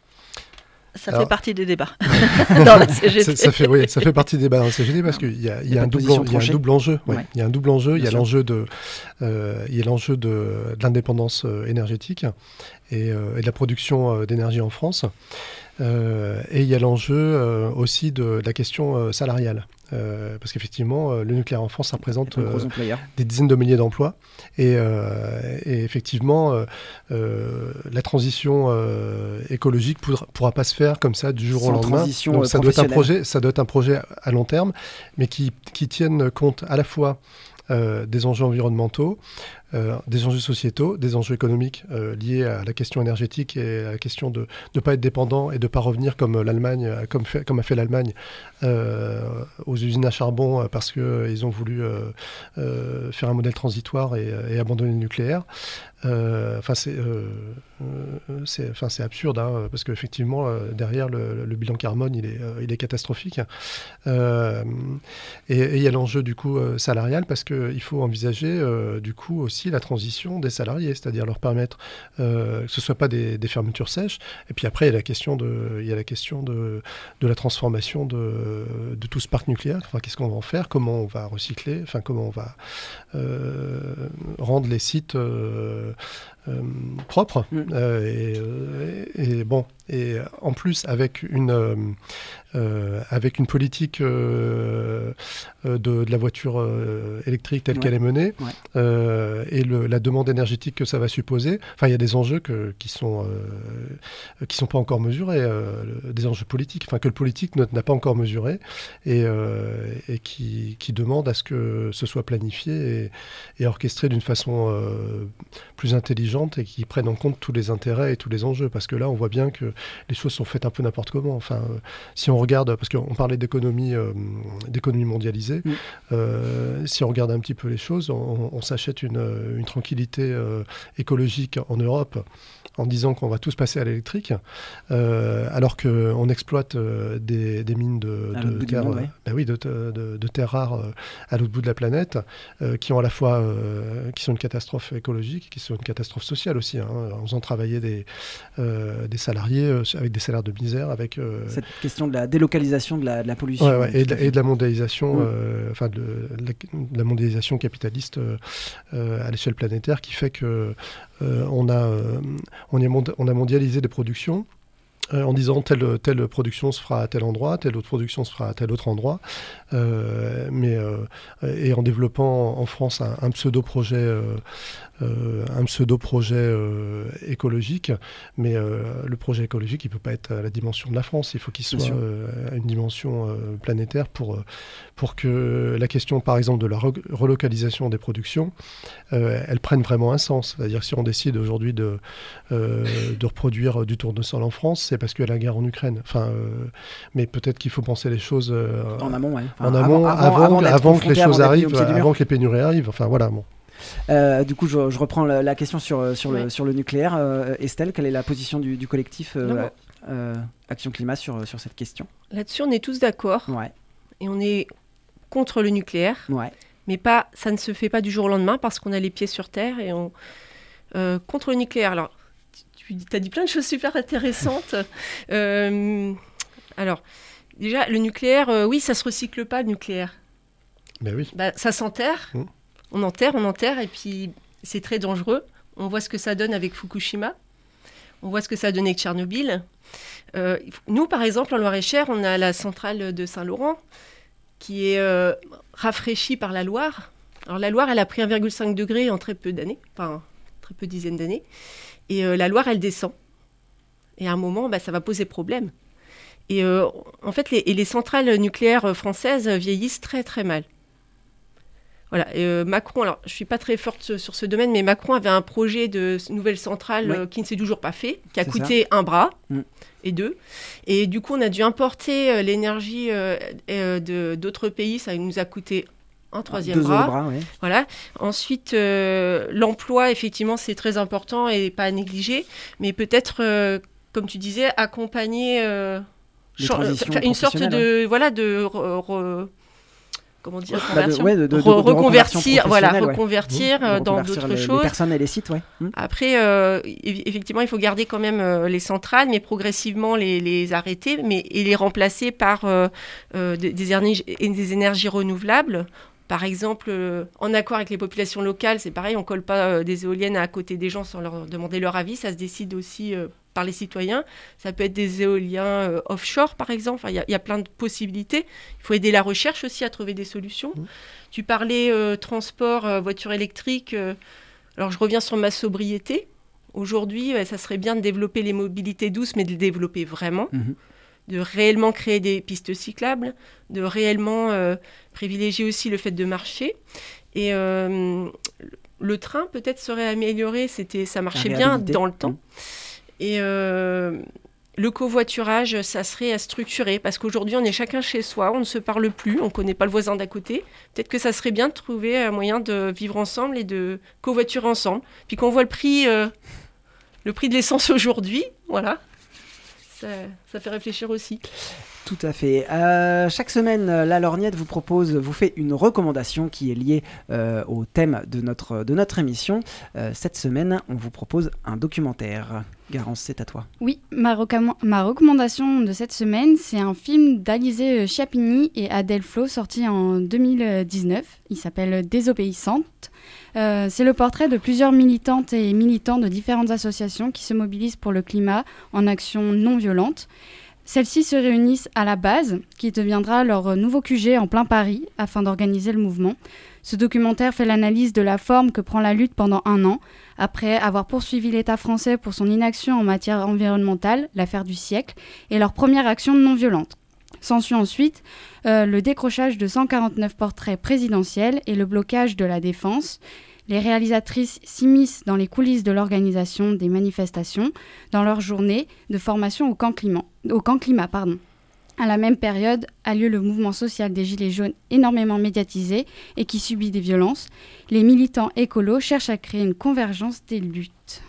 Ça Alors, fait partie des débats dans la C G T. ça, ça, fait, oui, ça fait partie des débats dans la C G T parce qu'il y a, y, y a un double enjeu. Il ouais. y a un double enjeu. Il y a l'enjeu de, euh, il y a l'enjeu de, de l'indépendance énergétique et, euh, et de la production d'énergie en France. Euh, et il y a l'enjeu euh, aussi de, de la question euh, salariale. Euh, parce qu'effectivement, euh, le nucléaire en France, ça représente euh, des dizaines de milliers d'emplois. Et, euh, et effectivement, euh, euh, la transition euh, écologique ne pourra, pourra pas se faire comme ça du jour Sans au lendemain. Donc, ça, doit être un projet, ça doit être un projet à long terme, mais qui, qui tienne compte à la fois euh, des enjeux environnementaux, euh, des enjeux sociétaux, des enjeux économiques euh, liés à la question énergétique et à la question de ne pas être dépendant et de ne pas revenir comme l'Allemagne, comme, fait, comme a fait l'Allemagne euh, aux usines à charbon parce qu'ils euh, ont voulu euh, euh, faire un modèle transitoire et, et abandonner le nucléaire. Enfin, euh, c'est, euh, c'est, enfin, c'est absurde, hein, parce qu'effectivement, euh, derrière, le, le bilan carbone, il est, euh, il est catastrophique. Euh, et il y a l'enjeu, du coup, euh, salarial, parce qu'il faut envisager, euh, du coup, aussi la transition des salariés, c'est-à-dire leur permettre euh, que ce ne soit pas des, des fermetures sèches. Et puis après, il y a la question de, il y a la, question de, de la transformation de, de tout ce parc nucléaire. Enfin, qu'est-ce qu'on va en faire? Comment on va recycler? Enfin, comment on va euh, rendre les sites... Euh, Euh, propre mmh. euh, et, euh, et bon et en plus avec une euh, euh, avec une politique euh, de, de la voiture euh, électrique telle ouais. qu'elle est menée ouais. euh, et le, la demande énergétique que ça va supposer, enfin il y a des enjeux que, qui sont euh, qui sont pas encore mesurés, euh, des enjeux politiques, enfin que le politique n'a pas encore mesuré et, euh, et qui, qui demande à ce que ce soit planifié et, et orchestré d'une façon euh, plus intelligente et qui prennent en compte tous les intérêts et tous les enjeux, parce que là on voit bien que les choses sont faites un peu n'importe comment. Enfin, euh, si on regarde, parce qu'on parlait d'économie, euh, d'économie mondialisée, mmh. euh, si on regarde un petit peu les choses, on, on s'achète une, une tranquillité euh, écologique en Europe en disant qu'on va tous passer à l'électrique, euh, alors qu'on exploite euh, des, des mines de, de, terre, monde, ouais. ben oui, de, de, de, de terres rares euh, à l'autre bout de la planète, euh, qui ont à la fois euh, qui sont une catastrophe écologique, qui sont une catastrophe sociale aussi, hein, en faisant travailler des, euh, des salariés euh, avec des salaires de misère, avec euh, cette question de la délocalisation de la, de la pollution, ouais, ouais, et, de, et de la mondialisation, mmh. euh, enfin de, de, la, de la mondialisation capitaliste euh, à l'échelle planétaire, qui fait que euh, on a euh, on, est mond- on a mondialisé des productions. Euh, en disant telle, telle production se fera à tel endroit, telle autre production se fera à tel autre endroit, euh, mais, euh, et en développant en France un, un pseudo-projet, euh, euh, un pseudo-projet euh, écologique, mais euh, le projet écologique, il ne peut pas être à la dimension de la France, il faut qu'il soit euh, à une dimension euh, planétaire pour, pour que la question, par exemple, de la re- relocalisation des productions, euh, elle prenne vraiment un sens. C'est-à-dire que si on décide aujourd'hui de, euh, de reproduire du tournesol en France, c'est parce qu'il y a la guerre en Ukraine. Enfin, euh, mais peut-être qu'il faut penser les choses euh, en amont, ouais. enfin, en amont, avant, avant, avant, avant que les choses arrivent, avant que les pénuries arrivent. Enfin voilà. Bon. Euh, du coup, je, je reprends la, la question sur sur le ouais. sur le nucléaire. Euh, Estelle, quelle est la position du, du collectif euh, euh, Action Climat sur sur cette question? Là-dessus, on est tous d'accord. Ouais. Et on est contre le nucléaire. Ouais. Mais pas, ça ne se fait pas du jour au lendemain parce qu'on a les pieds sur terre et on euh, contre le nucléaire. Alors. Tu as dit plein de choses super intéressantes. euh, alors, déjà, le nucléaire, euh, oui, ça ne se recycle pas, le nucléaire. Ben oui. Bah, ça s'enterre. Mmh. On enterre, on enterre, et puis c'est très dangereux. On voit ce que ça donne avec Fukushima. On voit ce que ça a donné avec Tchernobyl. Euh, nous, par exemple, en Loir-et-Cher, on a la centrale de Saint-Laurent qui est euh, rafraîchie par la Loire. Alors, la Loire, elle a pris un virgule cinq degré en très peu d'années, enfin, très peu dizaines d'années. Et euh, la Loire, elle descend. Et à un moment, bah, ça va poser problème. Et euh, en fait, les, et les centrales nucléaires françaises vieillissent très, très mal. Voilà. Et, euh, Macron, alors, je ne suis pas très forte sur ce domaine, mais Macron avait un projet de nouvelle centrale ouais. euh, qui ne s'est toujours pas fait, qui a C'est coûté ça. un bras mmh. et deux. Et du coup, on a dû importer euh, l'énergie euh, euh, de, d'autres pays. Ça nous a coûté un troisième Deux bras. bras ouais. Voilà. Ensuite, euh, l'emploi, effectivement, c'est très important et pas à négliger. Mais peut-être, euh, comme tu disais, accompagner euh, ch- une sorte de, ouais. voilà, de re, re, comment dire, bah de, ouais, de, de, re, de, de reconvertir, voilà, ouais. reconvertir mmh. dans d'autres les, choses. Les personnes et les sites, ouais. Mmh. Après, euh, effectivement, il faut garder quand même euh, les centrales, mais progressivement les, les arrêter, mais et les remplacer par euh, euh, des, des, énergies, des énergies renouvelables. Par exemple, euh, en accord avec les populations locales, c'est pareil, on ne colle pas euh, des éoliennes à côté des gens sans leur demander leur avis. Ça se décide aussi euh, par les citoyens. Ça peut être des éoliens euh, offshore, par exemple. Il enfin, y, y a plein de possibilités. Il faut aider la recherche aussi à trouver des solutions. Mmh. Tu parlais euh, transport, euh, voiture électrique. Euh, alors, je reviens sur ma sobriété. Aujourd'hui, euh, ça serait bien de développer les mobilités douces, mais de les développer vraiment. Mmh. De réellement créer des pistes cyclables, de réellement euh, privilégier aussi le fait de marcher. Et euh, le train peut-être serait amélioré, c'était, ça marchait bien dans le temps. Mmh. Et euh, le covoiturage, ça serait à structurer, parce qu'aujourd'hui, on est chacun chez soi, on ne se parle plus, on ne connaît pas le voisin d'à côté. Peut-être que ça serait bien de trouver un moyen de vivre ensemble et de covoiturer ensemble. Puis qu'on voit le prix, euh, le prix de l'essence aujourd'hui, voilà, ça, ça fait réfléchir aussi. Tout à fait. Euh, chaque semaine, la Lorgnette vous propose, vous fait une recommandation qui est liée euh, au thème de notre, de notre émission. Euh, cette semaine, on vous propose un documentaire. Garance, c'est à toi. Oui, ma, recom- ma recommandation de cette semaine, c'est un film d'Alizé Chiappini et Adèle Flo, sorti en deux mille dix-neuf. Il s'appelle Désobéissante. Euh, c'est le portrait de plusieurs militantes et militants de différentes associations qui se mobilisent pour le climat en action non violente. Celles-ci se réunissent à la base, qui deviendra leur nouveau Q G en plein Paris, afin d'organiser le mouvement. Ce documentaire fait l'analyse de la forme que prend la lutte pendant un an, après avoir poursuivi l'État français pour son inaction en matière environnementale, l'affaire du siècle, et leur première action non violente. S'ensuit ensuite euh, le décrochage de cent quarante-neuf portraits présidentiels et le blocage de la Défense. Les réalisatrices s'immiscent dans les coulisses de l'organisation des manifestations, dans leur journée de formation au camp climat. Au camp climat pardon. À la même période a lieu le mouvement social des Gilets jaunes, énormément médiatisé et qui subit des violences. Les militants écolos cherchent à créer une convergence des luttes.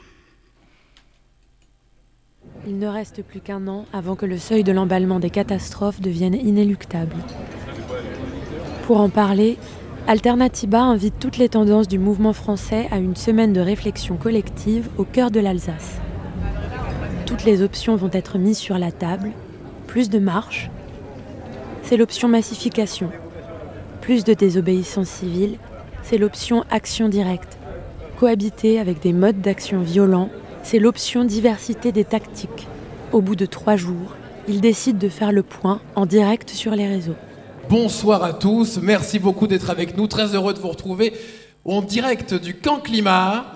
Il ne reste plus qu'un an avant que le seuil de l'emballement des catastrophes devienne inéluctable. Pour en parler, Alternatiba invite toutes les tendances du mouvement français à une semaine de réflexion collective au cœur de l'Alsace. Toutes les options vont être mises sur la table. Plus de marches, c'est l'option massification. Plus de désobéissance civile, c'est l'option action directe. Cohabiter avec des modes d'action violents, c'est l'option diversité des tactiques. Au bout de trois jours, ils décident de faire le point en direct sur les réseaux. Bonsoir à tous, merci beaucoup d'être avec nous, très heureux de vous retrouver en direct du camp climat.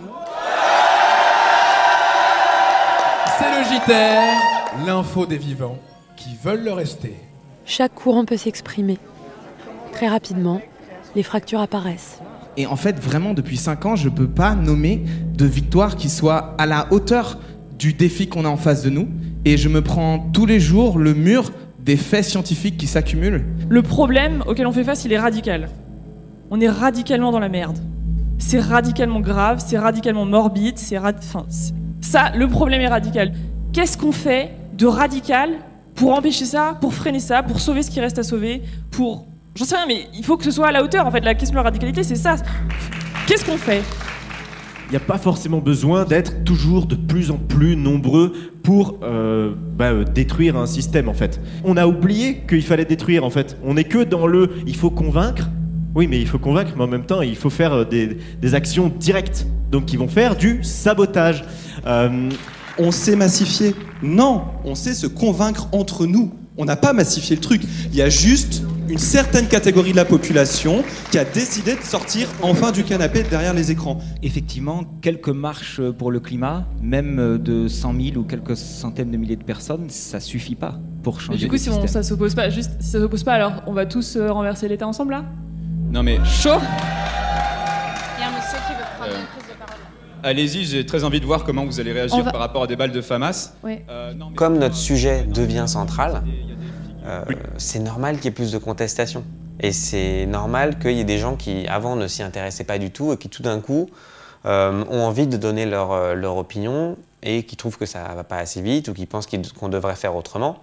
C'est le J T R, l'info des vivants qui veulent le rester. Chaque courant peut s'exprimer. Très rapidement, les fractures apparaissent. Et en fait, vraiment, depuis cinq ans, je ne peux pas nommer de victoire qui soit à la hauteur du défi qu'on a en face de nous. Et je me prends tous les jours le mur des faits scientifiques qui s'accumulent. Le problème auquel on fait face, il est radical. On est radicalement dans la merde. C'est radicalement grave, c'est radicalement morbide, c'est rad... enfin, c'est... ça, le problème est radical. Qu'est-ce qu'on fait de radical pour empêcher ça, pour freiner ça, pour sauver ce qui reste à sauver, pour... J'en sais rien, mais il faut que ce soit à la hauteur. En fait, la question de la radicalité, c'est ça. Qu'est-ce qu'on fait ? Il n'y a pas forcément besoin d'être toujours de plus en plus nombreux pour euh, bah, euh, détruire un système, en fait. On a oublié qu'il fallait détruire, en fait. On n'est que dans le « il faut convaincre ». Oui, mais il faut convaincre, mais en même temps, il faut faire des, des actions directes. Donc, qui vont faire du sabotage. Euh... On sait massifier. Non, on sait se convaincre entre nous. On n'a pas massifié le truc. Il y a juste une certaine catégorie de la population qui a décidé de sortir enfin du canapé derrière les écrans. Effectivement, quelques marches pour le climat, même de cent mille ou quelques centaines de milliers de personnes, ça suffit pas pour changer. Mais du coup, si on, ça s'oppose pas, juste si ça s'oppose pas, alors on va tous euh, renverser l'État ensemble là ? Non mais chaud. Il y a un monsieur qui veut prendre euh... une prise de parole. Allez-y, j'ai très envie de voir comment vous allez réagir va... par rapport à des balles de FAMAS. Ouais. Euh, non, mais... Comme notre sujet devient central, euh, c'est normal qu'il y ait plus de contestation. Et c'est normal qu'il y ait des gens qui, avant, ne s'y intéressaient pas du tout et qui, tout d'un coup, euh, ont envie de donner leur, leur opinion et qui trouvent que ça ne va pas assez vite ou qui pensent qu'on devrait faire autrement.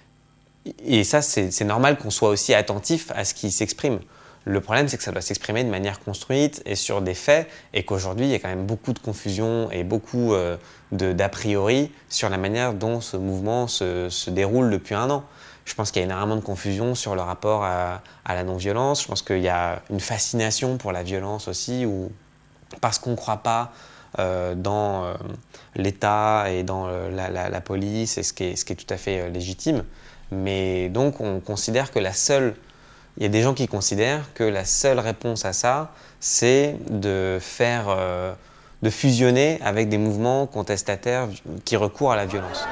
Et ça, c'est, c'est normal qu'on soit aussi attentif à ce qui s'exprime. Le problème, c'est que ça doit s'exprimer de manière construite et sur des faits, et qu'aujourd'hui, il y a quand même beaucoup de confusion et beaucoup euh, de, d'a priori sur la manière dont ce mouvement se, se déroule depuis un an. Je pense qu'il y a énormément de confusion sur le rapport à, à la non-violence. Je pense qu'il y a une fascination pour la violence aussi, où, parce qu'on ne croit pas euh, dans euh, l'État et dans euh, la, la, la police, et ce qui est, ce qui est tout à fait euh, légitime. Mais donc, on considère que la seule... Il y a des gens qui considèrent que la seule réponse à ça, c'est de faire, euh, de fusionner avec des mouvements contestataires qui recourent à la violence.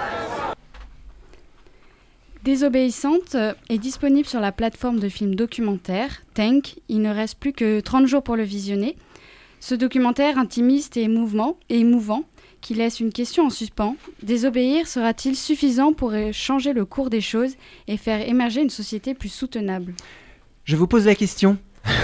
Désobéissante est disponible sur la plateforme de films documentaires Tank. Il ne reste plus que trente jours pour le visionner. Ce documentaire intimiste et émouvant, et émouvant qui laisse une question en suspens. Désobéir sera-t-il suffisant pour changer le cours des choses et faire émerger une société plus soutenable ? Je vous pose la question.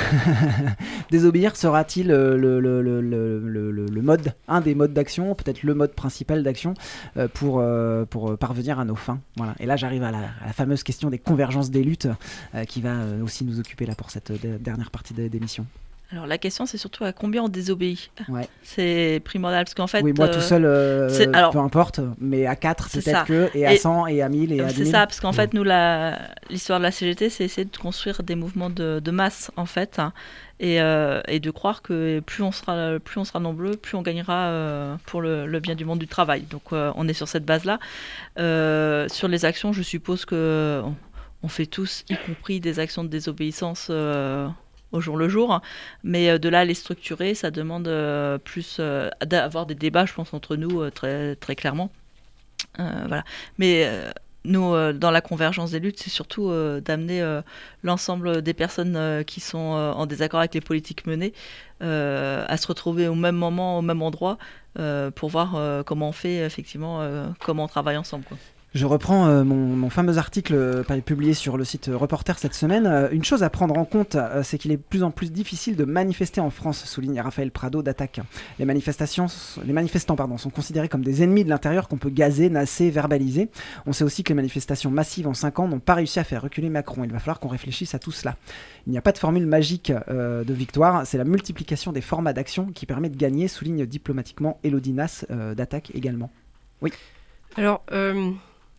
Désobéir sera-t-il le, le, le, le, le, le mode, un des modes d'action, peut-être le mode principal d'action euh, pour, euh, pour parvenir à nos fins. Voilà. Et là, j'arrive à la, à la fameuse question des convergences des luttes euh, qui va euh, aussi nous occuper là pour cette euh, dernière partie de, d'émission. Alors la question c'est surtout à combien on désobéit. Ouais. C'est primordial parce qu'en fait... Oui, moi euh, tout seul, euh, alors, peu importe, mais à quatre c'est peut-être ça. que, et à et, cent, et à mille, et à dix mille. C'est ça, parce qu'en ouais. fait nous, la, l'histoire de la C G T c'est essayer de construire des mouvements de, de masse en fait, hein, et, euh, et de croire que plus on sera, plus on sera nombreux, plus on gagnera euh, pour le, le bien du monde du travail. Donc euh, on est sur cette base-là. Euh, sur les actions, je suppose que on, on fait tous, y compris des actions de désobéissance euh, au jour le jour, mais euh, de là à les structurer, ça demande euh, plus euh, d'avoir des débats, je pense, entre nous, euh, très, très clairement. Euh, voilà. Mais euh, nous, euh, dans la convergence des luttes, c'est surtout euh, d'amener euh, l'ensemble des personnes euh, qui sont euh, en désaccord avec les politiques menées euh, à se retrouver au même moment, au même endroit, euh, pour voir euh, comment on fait, effectivement, euh, comment on travaille ensemble, quoi. Je reprends euh, mon, mon fameux article euh, publié sur le site Reporter cette semaine. Euh, une chose à prendre en compte, euh, c'est qu'il est de plus en plus difficile de manifester en France, souligne Raphaël Prado d'Attaque. Les, manifestations, les manifestants pardon, sont considérés comme des ennemis de l'intérieur qu'on peut gazer, nasser, verbaliser. On sait aussi que les manifestations massives en cinq ans n'ont pas réussi à faire reculer Macron. Il va falloir qu'on réfléchisse à tout cela. Il n'y a pas de formule magique euh, de victoire, c'est la multiplication des formats d'action qui permet de gagner, souligne diplomatiquement Élodie Nas euh, d'Attaque également. Oui. Alors... Euh...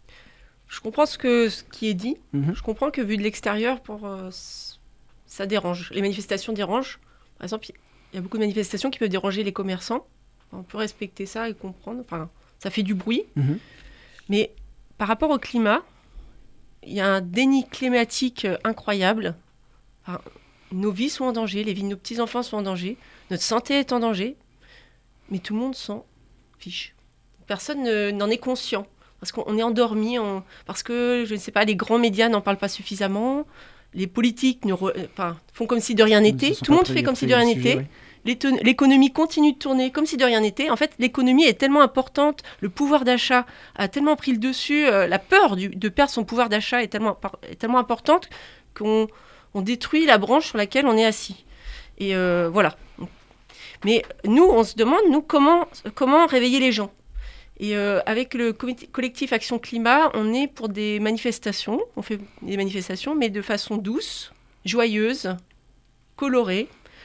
Je comprends ce, que, ce qui est dit. Mmh. Je comprends que vu de l'extérieur, pour, euh, ça dérange. Les manifestations dérangent. Par exemple, il y a beaucoup de manifestations qui peuvent déranger les commerçants. On peut respecter ça et comprendre. Enfin, ça fait du bruit. Mmh. Mais par rapport au climat, il y a un déni climatique incroyable. Enfin, nos vies sont en danger, les vies de nos petits-enfants sont en danger, notre santé est en danger, mais tout le monde s'en fiche. Personne ne, n'en est conscient. Parce qu'on est endormi, on... parce que, je ne sais pas, les grands médias n'en parlent pas suffisamment, les politiques ne re... enfin, font comme si de rien n'était, tout le monde fait comme si de rien n'était, ouais. L'économie continue de tourner comme si de rien n'était. En fait, l'économie est tellement importante, le pouvoir d'achat a tellement pris le dessus, euh, la peur du, de perdre son pouvoir d'achat est tellement, est tellement importante qu'on on détruit la branche sur laquelle on est assis. Et euh, voilà. Mais nous, on se demande, nous, comment, comment réveiller les gens ? Et euh, avec le comité, collectif Action Climat, on est pour des manifestations, on fait des manifestations, mais de façon douce, joyeuse, colorée.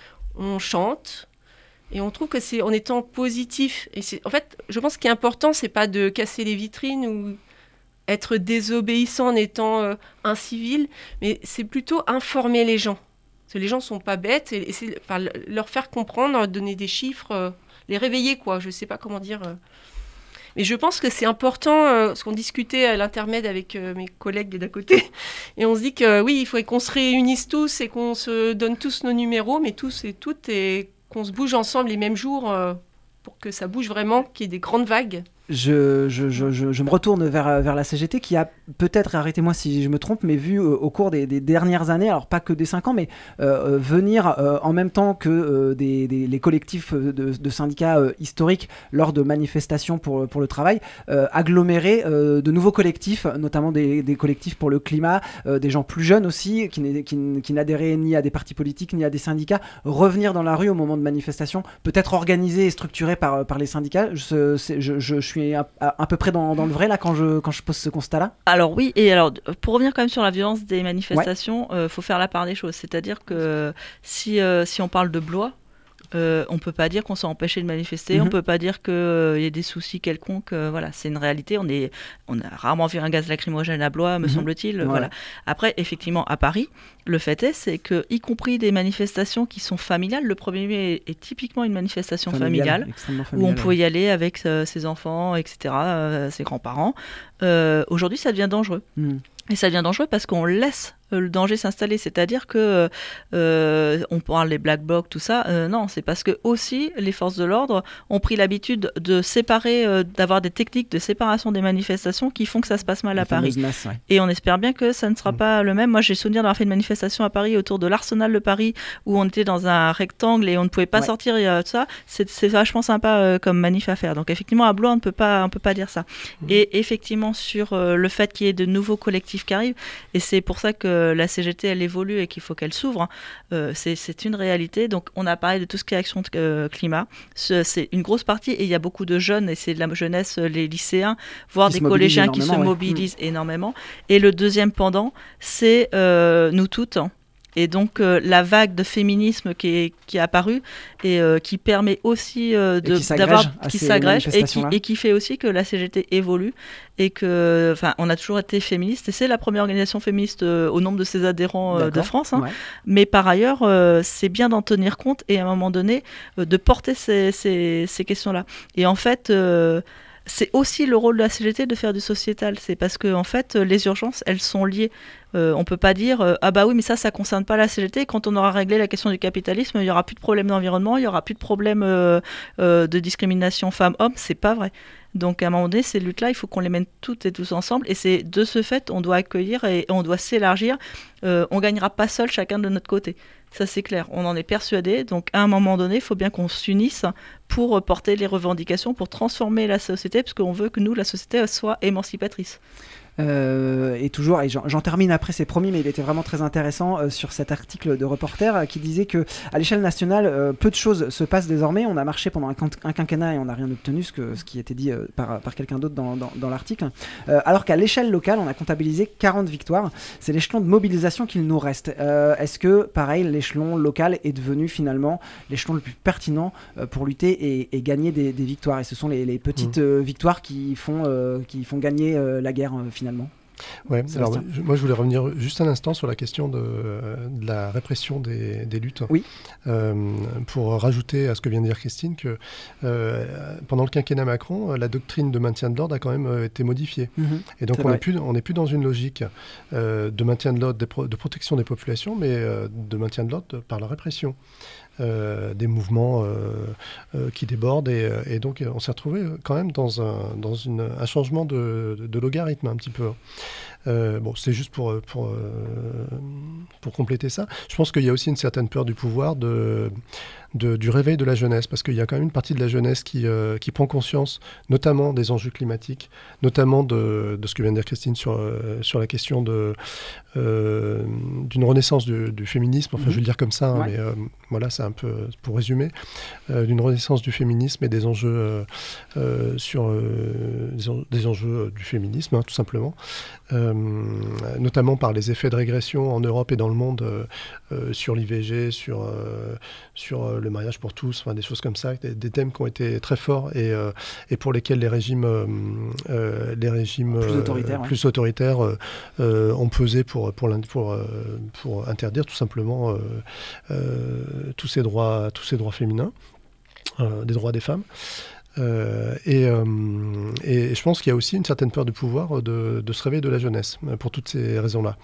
On chante et on trouve que c'est en étant positif. Et c'est, en fait, je pense qu'il est important, c'est pas de casser les vitrines ou être désobéissant en étant euh, incivil, mais c'est plutôt informer les gens. Parce que les gens sont pas bêtes et, et c'est, enfin, leur faire comprendre, donner des chiffres, euh, les réveiller, quoi. Je sais pas comment dire. Euh. Mais je pense que c'est important, euh, parce qu'on discutait à l'intermède avec euh, mes collègues d'à côté, et on se dit que euh, oui, il faudrait qu'on se réunisse tous et qu'on se donne tous nos numéros, mais tous et toutes, et qu'on se bouge ensemble les mêmes jours euh, pour que ça bouge vraiment, qu'il y ait des grandes vagues. Je, je, je, je, je me retourne vers, vers la C G T qui a peut-être, arrêtez-moi si je me trompe, mais vu euh, au cours des, des dernières années, alors pas que des cinq ans, mais euh, venir euh, en même temps que euh, des, des, les collectifs de, de syndicats euh, historiques lors de manifestations pour, pour le travail, euh, agglomérer euh, de nouveaux collectifs, notamment des, des collectifs pour le climat, euh, des gens plus jeunes aussi, qui, qui, qui n'adhéraient ni à des partis politiques ni à des syndicats, revenir dans la rue au moment de manifestations, peut-être organisés et structurés par, par les syndicats. Je, je, je, je suis À, à, à peu près dans, dans le vrai là quand je, quand je pose ce constat-là. Alors oui, et alors pour revenir quand même sur la violence des manifestations, il ouais. euh, faut faire la part des choses. C'est-à-dire que si, euh, si on parle de Blois, euh, on ne peut pas dire qu'on s'est empêché de manifester, mm-hmm. on ne peut pas dire qu'il euh, y a des soucis quelconques. Euh, voilà, c'est une réalité. On, est, on a rarement vu un gaz lacrymogène à Blois, me mm-hmm. semble-t-il. Ouais. Voilà. Après, effectivement, à Paris, le fait est, c'est que, y compris des manifestations qui sont familiales, le premier mai est, est typiquement une manifestation familiale, familiale où on peut y aller avec euh, ses enfants, et cetera, euh, ses grands-parents. Euh, aujourd'hui, ça devient dangereux. Mm. Et ça devient dangereux parce qu'on laisse euh, le danger s'installer. C'est-à-dire que euh, on parle des black blocs, tout ça. Euh, non, c'est parce que aussi les forces de l'ordre ont pris l'habitude de séparer, euh, d'avoir des techniques de séparation des manifestations qui font que ça se passe mal à Paris. Masse, ouais. Et on espère bien que ça ne sera mmh. pas le même. Moi, j'ai souvenir d'avoir fait une manifestation à Paris autour de l'Arsenal de Paris où on était dans un rectangle et on ne pouvait pas ouais. sortir. Et, euh, tout ça, c'est, c'est vachement sympa euh, comme manif à faire. Donc effectivement, à Blois, on ne peut pas, on peut pas dire ça. Mmh. Et effectivement, sur euh, le fait qu'il y ait de nouveaux collectifs qui arrivent, et c'est pour ça que la C G T, elle évolue et qu'il faut qu'elle s'ouvre, hein, euh, c'est, c'est une réalité. Donc on a parlé de tout ce qui est action de euh, climat. Ce, c'est une grosse partie et il y a beaucoup de jeunes, et c'est de la jeunesse, les lycéens, voire qui des collégiens qui se ouais. mobilisent mmh. énormément. Et le deuxième pendant, c'est euh, nous toutes. Et donc euh, la vague de féminisme qui est, qui est apparue et euh, qui permet aussi euh, de, et qui s'agrège, d'avoir, qui s'agrège et, qui, et qui fait aussi que la C G T évolue et que, enfin, on a toujours été féministe et c'est la première organisation féministe euh, au nombre de ses adhérents euh, de France. Hein. Ouais. Mais par ailleurs, euh, c'est bien d'en tenir compte et à un moment donné euh, de porter ces, ces, ces questions-là. Et en fait. Euh, C'est aussi le rôle de la C G T de faire du sociétal. C'est parce que en fait, les urgences, elles sont liées. Euh, on peut pas dire euh, ah bah oui, mais ça, ça concerne pas la C G T. Quand on aura réglé la question du capitalisme, il y aura plus de problème d'environnement, il y aura plus de problème euh, euh, de discrimination femmes-hommes. C'est pas vrai. Donc à un moment donné, ces luttes-là, il faut qu'on les mène toutes et tous ensemble. Et c'est de ce fait, on doit accueillir et on doit s'élargir. Euh, on gagnera pas seul, chacun de notre côté. Ça, c'est clair. On en est persuadé. Donc, à un moment donné, il faut bien qu'on s'unisse pour porter les revendications, pour transformer la société, parce qu'on veut que nous, la société, soit émancipatrice. Euh, et toujours, et j'en, j'en termine après, c'est promis, mais il était vraiment très intéressant euh, sur cet article de Reporter euh, qui disait que à l'échelle nationale, euh, peu de choses se passent désormais. On a marché pendant un, un quinquennat et on n'a rien obtenu, ce, que, ce qui était dit euh, par, par quelqu'un d'autre dans, dans, dans l'article. Euh, alors qu'à l'échelle locale, on a comptabilisé quarante victoires. C'est l'échelon de mobilisation qu'il nous reste. Euh, est-ce que, pareil, l'échelon local est devenu finalement l'échelon le plus pertinent euh, pour lutter et, et gagner des, des victoires? Et ce sont les, les petites mmh. euh, victoires qui font, euh, qui font gagner euh, la guerre euh, finalement. Ouais, alors, je, moi je voulais revenir juste un instant sur la question de, de la répression des, des luttes. Oui. Euh, pour rajouter à ce que vient de dire Christine que euh, pendant le quinquennat Macron, la doctrine de maintien de l'ordre a quand même euh, été modifiée. Mmh, et donc on n'est plus, on n'est plus dans une logique euh, de maintien de l'ordre, de, pro- de protection des populations, mais euh, de maintien de l'ordre par la répression. Euh, des mouvements euh, euh, qui débordent et, et donc on s'est retrouvé quand même dans un, dans une, un changement de, de, de logarithme un petit peu. Euh, bon, c'est juste pour, pour, euh, pour compléter ça. Je pense qu'il y a aussi une certaine peur du pouvoir, de, de, du réveil de la jeunesse, parce qu'il y a quand même une partie de la jeunesse qui, euh, qui prend conscience, notamment des enjeux climatiques, notamment de, de ce que vient de dire Christine sur, euh, sur la question de, euh, d'une renaissance du, du féminisme, enfin mmh. je vais le dire comme ça, hein, ouais. mais euh, voilà, c'est un peu pour résumer, euh, d'une renaissance du féminisme et des enjeux, euh, euh, sur, euh, des, en, des enjeux du féminisme, hein, tout simplement. Euh, notamment par les effets de régression en Europe et dans le monde euh, euh, sur l'I V G, sur, euh, sur euh, le mariage pour tous, enfin, des choses comme ça, des, des thèmes qui ont été très forts et, euh, et pour lesquels les régimes, euh, euh, les régimes plus autoritaires, euh, plus ouais. autoritaires euh, euh, ont pesé pour, pour, pour, euh, pour interdire tout simplement euh, euh, tous ces droits, tous ces droits féminins, euh, des droits des femmes. Euh, et, euh, et je pense qu'il y a aussi une certaine peur du pouvoir de, de se réveiller de la jeunesse, pour toutes ces raisons-là.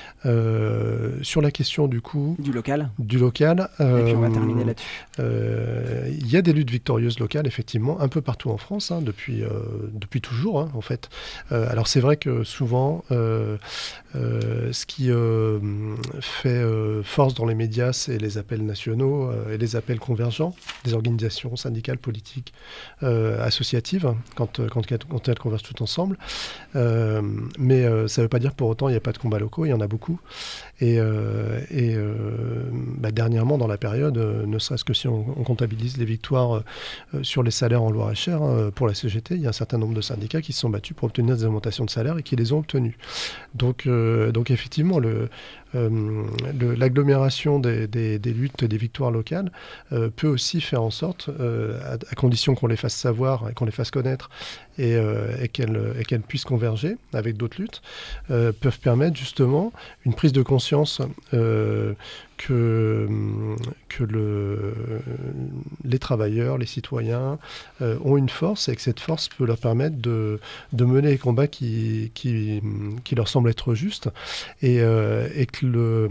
Euh, sur la question du coup du local, du local, euh, et puis on va terminer là-dessus. Euh, il y a des luttes victorieuses locales effectivement un peu partout en France, hein, depuis euh, depuis toujours hein, en fait. Euh, alors c'est vrai que souvent euh, euh, ce qui euh, fait euh, force dans les médias, c'est les appels nationaux euh, et les appels convergents des organisations syndicales, politiques, euh, associatives, quand quand quand elles convergent toutes ensemble. Euh, mais euh, ça ne veut pas dire pour autant il n'y a pas de combats locaux, il y en a beaucoup. Et, euh, et euh, bah, dernièrement, dans la période, euh, ne serait-ce que si on, on comptabilise les victoires euh, sur les salaires en Loir-et-Cher, euh, pour la C G T, il y a un certain nombre de syndicats qui se sont battus pour obtenir des augmentations de salaire et qui les ont obtenues. Donc, euh, donc effectivement, le, euh, le, l'agglomération des, des, des luttes, des victoires locales euh, peut aussi faire en sorte, euh, à, à condition qu'on les fasse savoir et qu'on les fasse connaître et, euh, et, qu'elles, et qu'elles puissent converger avec d'autres luttes, euh, peuvent permettre justement une prise de conscience euh, que, que le, les travailleurs, les citoyens euh, ont une force et que cette force peut leur permettre de, de mener les combats qui, qui, qui leur semblent être justes et, euh, et que le,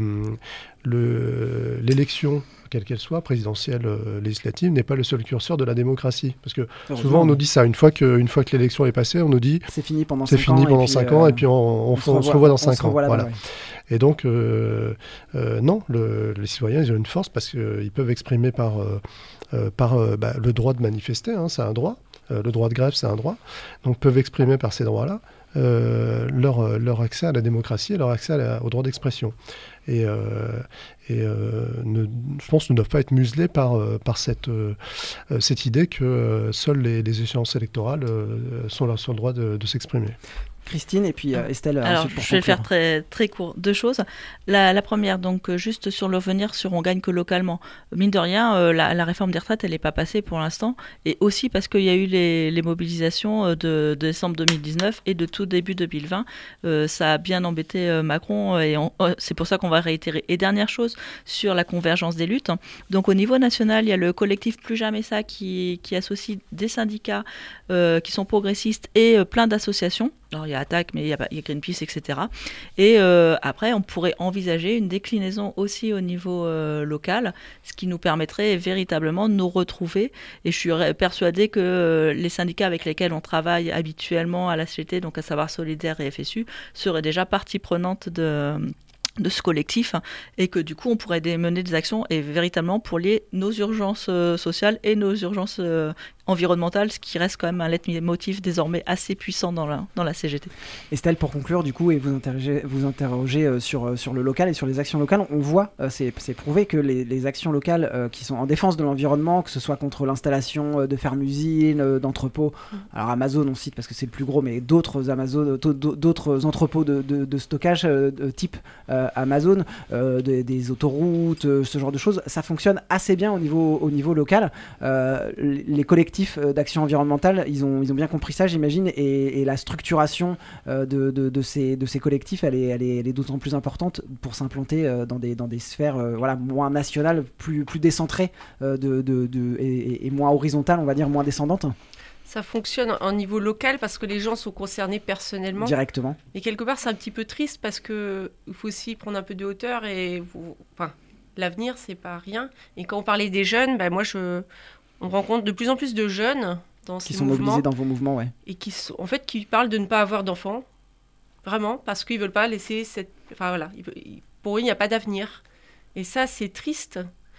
le, l'élection, quelle qu'elle soit, présidentielle, euh, législative, n'est pas le seul curseur de la démocratie. Parce que souvent on nous dit ça, une fois que, une fois que l'élection est passée, on nous dit c'est fini pendant c'est cinq fini ans, pendant et puis, cinq euh, ans et puis on, on, on, se, on se revoit dans cinq ans. Voilà. Ouais. Et donc, euh, euh, non, le, les citoyens, ils ont une force parce qu'ils peuvent exprimer par, euh, par euh, bah, le droit de manifester, hein, c'est un droit. Euh, le droit de grève, c'est un droit. Donc, peuvent exprimer par ces droits-là euh, leur, leur accès à la démocratie et leur accès à la, au droit d'expression. Et, euh, et euh, ne, je pense ne doivent pas être muselés par, euh, par cette, euh, cette idée que euh, seules les, les échéances électorales euh, sont là sur le droit de, de s'exprimer. Christine et puis euh, Estelle. Alors, ensuite pour je vais le conclure. faire très, très court. Deux choses. La, la première, donc, euh, juste sur le revenir sur on gagne que localement. Mine de rien, euh, la, la réforme des retraites, elle n'est pas passée pour l'instant. Et aussi parce qu'il y a eu les, les mobilisations de, de décembre deux mille dix-neuf et de tout début deux mille vingt. Euh, ça a bien embêté euh, Macron et on, euh, c'est pour ça qu'on va réitérer. Et dernière chose, sur la convergence des luttes. Donc, au niveau national, il y a le collectif Plus Jamais Ça qui, qui associe des syndicats euh, qui sont progressistes et euh, plein d'associations. Alors, il y a Attac, mais il y a, il y a Greenpeace, et cetera. Et euh, après, on pourrait envisager une déclinaison aussi au niveau euh, local, ce qui nous permettrait véritablement de nous retrouver. Et je suis persuadée que euh, les syndicats avec lesquels on travaille habituellement à la C G T, donc à savoir Solidaire et F S U, seraient déjà partie prenante de... de ce collectif, et que du coup on pourrait des, mener des actions et véritablement pour lier nos urgences euh, sociales et nos urgences euh, environnementales, ce qui reste quand même un leitmotiv désormais assez puissant dans la, dans la C G T. Estelle, pour conclure du coup, et vous interrogez, vous interrogez euh, sur, euh, sur le local et sur les actions locales, on voit, euh, c'est, c'est prouvé que les, les actions locales euh, qui sont en défense de l'environnement, que ce soit contre l'installation euh, de fermes-usines, euh, d'entrepôts, mmh. alors Amazon on cite parce que c'est le plus gros, mais d'autres Amazon, d'autres entrepôts de, de, de stockage euh, de type euh, Amazon, euh, des, des autoroutes, euh, ce genre de choses, ça fonctionne assez bien au niveau, au niveau local. Euh, les collectifs d'action environnementale, ils ont, ils ont bien compris ça, j'imagine, et, et la structuration euh, de, de, de, ces, de ces collectifs, elle est, elle est, elle est d'autant plus importante pour s'implanter euh, dans, des, dans des sphères euh, voilà, moins nationales, plus, plus décentrées euh, de, de, de, et, et moins horizontales, on va dire, moins descendantes. Ça fonctionne en niveau local parce que les gens sont concernés personnellement. Directement. Et quelque part, c'est un petit peu triste parce qu'il faut aussi prendre un peu de hauteur et vous, enfin, l'avenir, c'est pas rien. Et quand on parlait des jeunes, ben moi, je, on rencontre de plus en plus de jeunes dans ces qui sont mouvements. mobilisés dans vos mouvements, ouais. Et qui, sont, en fait, qui parlent de ne pas avoir d'enfants, vraiment, parce qu'ils veulent pas laisser cette... Enfin voilà, pour eux, il n'y a pas d'avenir. Et ça, c'est triste.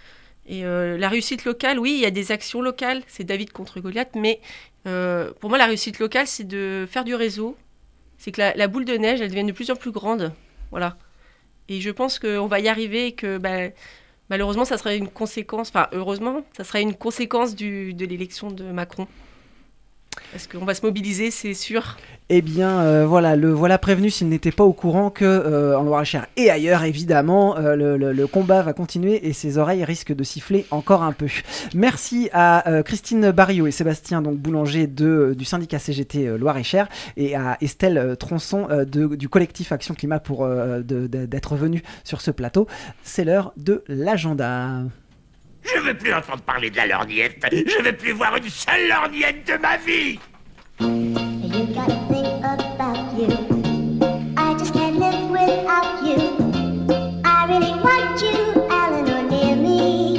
Et euh, la réussite locale, oui, il y a des actions locales, c'est David contre Goliath, mais euh, pour moi, la réussite locale, c'est de faire du réseau. C'est que la, la boule de neige, elle devient de plus en plus grande. Voilà. Et je pense qu'on va y arriver et que bah, malheureusement, ça sera une conséquence, enfin heureusement, ça sera une conséquence du, de l'élection de Macron. Parce qu'on va se mobiliser, c'est sûr. Eh bien, euh, voilà, le voilà prévenu s'il n'était pas au courant que euh, en Loir-et-Cher et ailleurs, évidemment, euh, le, le, le combat va continuer et ses oreilles risquent de siffler encore un peu. Merci à euh, Christine Barriot et Sébastien donc Boulanger de, du syndicat C G T euh, Loir-et-Cher et à Estelle euh, Tronçon euh, de, du collectif Action Climat pour euh, de, de, d'être venus sur ce plateau. C'est l'heure de l'agenda. Je veux plus entendre parler de la lorgnette. Je veux plus voir une seule lorgnette de ma vie. You gotta think about you. I just can't live without you. I really want you, Eleanor, near me.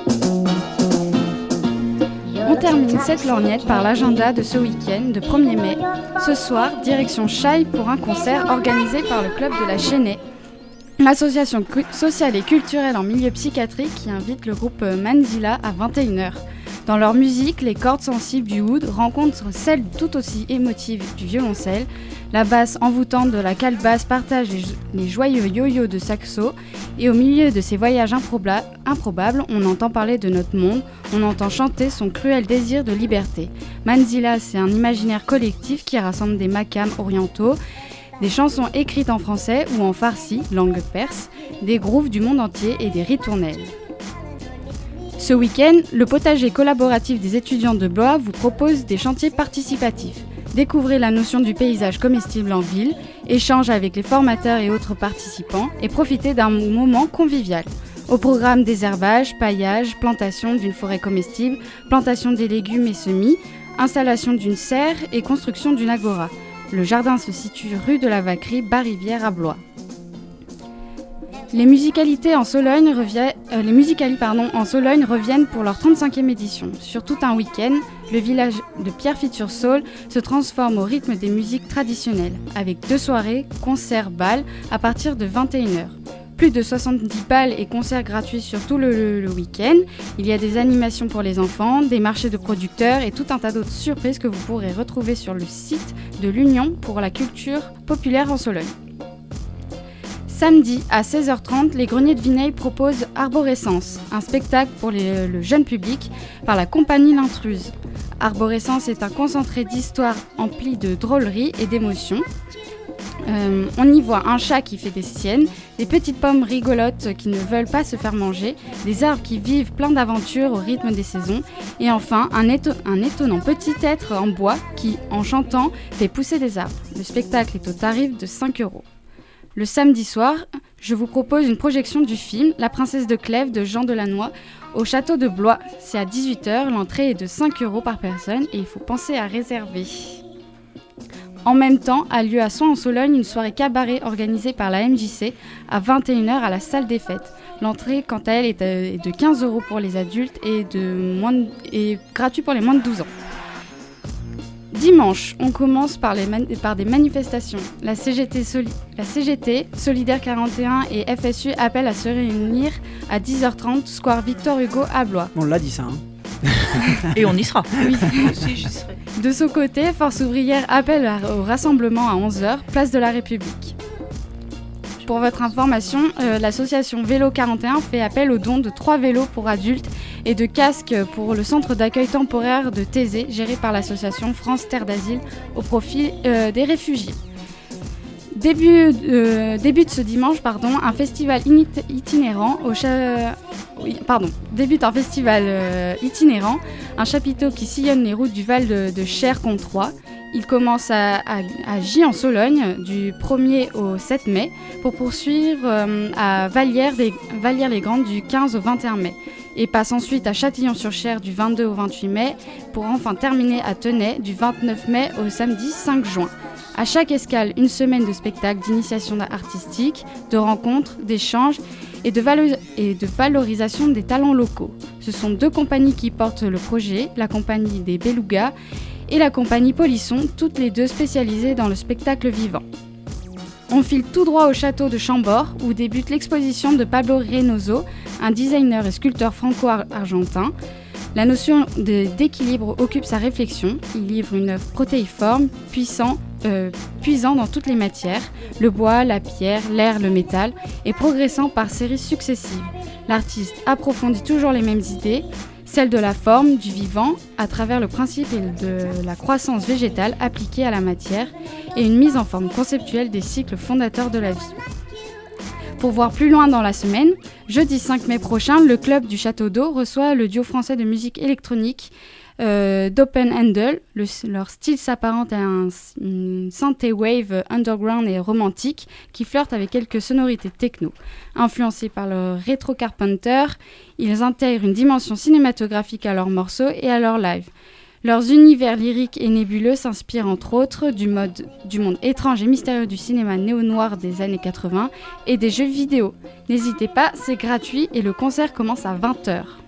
On termine cette lorgnette par l'agenda de ce week-end, de premier mai. Ce soir, direction Chaille pour un concert organisé par le club de la Chênaie. L'association sociale et culturelle en milieu psychiatrique qui invite le groupe Manzilla à vingt et une heures. Dans leur musique, les cordes sensibles du oud rencontrent celles tout aussi émotives du violoncelle. La basse envoûtante de la calebasse partage les, les joyeux yo-yo de saxo. Et au milieu de ces voyages improba- improbables, on entend parler de notre monde, on entend chanter son cruel désir de liberté. Manzilla, c'est un imaginaire collectif qui rassemble des makams orientaux Des chansons écrites en français ou en farsi, langue perse, des grooves du monde entier et des ritournelles. Ce week-end, le potager collaboratif des étudiants de Blois vous propose des chantiers participatifs. Découvrez la notion du paysage comestible en ville, échange avec les formateurs et autres participants et profitez d'un moment convivial. Au programme désherbage, paillage, plantation d'une forêt comestible, plantation des légumes et semis, installation d'une serre et construction d'une agora. Le jardin se situe rue de la Vacquerie, Bas-Rivière à Blois. Les musicalités en Sologne, revient, euh, les musicali, pardon, en Sologne reviennent pour leur trente-cinquième édition. Sur tout un week-end, le village de Pierrefitte-sur-Saule se transforme au rythme des musiques traditionnelles, avec deux soirées, concerts, bals, à partir de vingt et une heures. Plus de soixante-dix balles et concerts gratuits sur tout le, le, le week-end. Il y a des animations pour les enfants, des marchés de producteurs et tout un tas d'autres surprises que vous pourrez retrouver sur le site de l'Union pour la culture populaire en Sologne. Samedi à seize heures trente, les Greniers de Vineille proposent Arborescence, un spectacle pour les, le jeune public par la compagnie L'Intruse. Arborescence est un concentré d'histoires empli de drôleries et d'émotions. Euh, on y voit un chat qui fait des siennes, des petites pommes rigolotes qui ne veulent pas se faire manger, des arbres qui vivent plein d'aventures au rythme des saisons, et enfin un, éto- un étonnant petit être en bois qui, en chantant, fait pousser des arbres. Le spectacle est au tarif de cinq euros. Le samedi soir, je vous propose une projection du film La Princesse de Clèves de Jean Delannoy au château de Blois. C'est à dix-huit heures, l'entrée est de cinq euros par personne et il faut penser à réserver. En même temps, a lieu à Soins en Sologne une soirée cabaret organisée par la M J C à vingt et une heures à la salle des fêtes. L'entrée, quant à elle, est de quinze euros pour les adultes et, de moins de, et gratuit pour les moins de douze ans. Dimanche, on commence par, les man- par des manifestations. La C G T, Soli- la C G T, Solidaire quarante et un et F S U appellent à se réunir à dix heures trente, square Victor Hugo à Blois. On l'a dit ça, hein. Et on y sera. Oui, moi aussi j'y serai. De son côté, Force ouvrière appelle à- au rassemblement à onze heures, place de la République. Pour votre information, euh, l'association Vélo quarante et un fait appel au don de trois vélos pour adultes et de casques pour le centre d'accueil temporaire de Thésée, géré par l'association France Terre d'Asile, au profit euh, des réfugiés. Début, euh, débute ce dimanche pardon, un festival init- itinérant au cha- oui, pardon, débute un festival euh, itinérant, un chapiteau qui sillonne les routes du Val de, de Cher-Comtrois. Il commence à, à, à Gy en Sologne du premier au sept mai pour poursuivre euh, à Vallières-les-Grandes du quinze au vingt et un mai et passe ensuite à Châtillon-sur-Cher du vingt-deux au vingt-huit mai pour enfin terminer à Tenay du vingt-neuf mai au samedi cinq juin. À chaque escale, une semaine de spectacles, d'initiation artistique, de rencontres, d'échanges et de, valo- et de valorisation des talents locaux. Ce sont deux compagnies qui portent le projet, la compagnie des Belugas et la compagnie Polisson, toutes les deux spécialisées dans le spectacle vivant. On file tout droit au château de Chambord, où débute l'exposition de Pablo Reynoso, un designer et sculpteur franco-argentin. La notion de, d'équilibre occupe sa réflexion. Il livre une œuvre protéiforme, puissant, euh, puisant dans toutes les matières, le bois, la pierre, l'air, le métal, et progressant par séries successives. L'artiste approfondit toujours les mêmes idées, celle de la forme, du vivant, à travers le principe de la croissance végétale appliquée à la matière et une mise en forme conceptuelle des cycles fondateurs de la vie. Pour voir plus loin dans la semaine, jeudi cinq mai prochain, le club du Château d'Eau reçoit le duo français de musique électronique euh, d'Open Handle. Le, leur style s'apparente à un, une synthé wave underground et romantique qui flirte avec quelques sonorités techno. Influencés par le Retro Carpenter, ils intègrent une dimension cinématographique à leurs morceaux et à leurs lives. Leurs univers lyriques et nébuleux s'inspirent entre autres du, mode, du monde étrange et mystérieux du cinéma néo-noir des années quatre-vingts et des jeux vidéo. N'hésitez pas, c'est gratuit et le concert commence à vingt heures.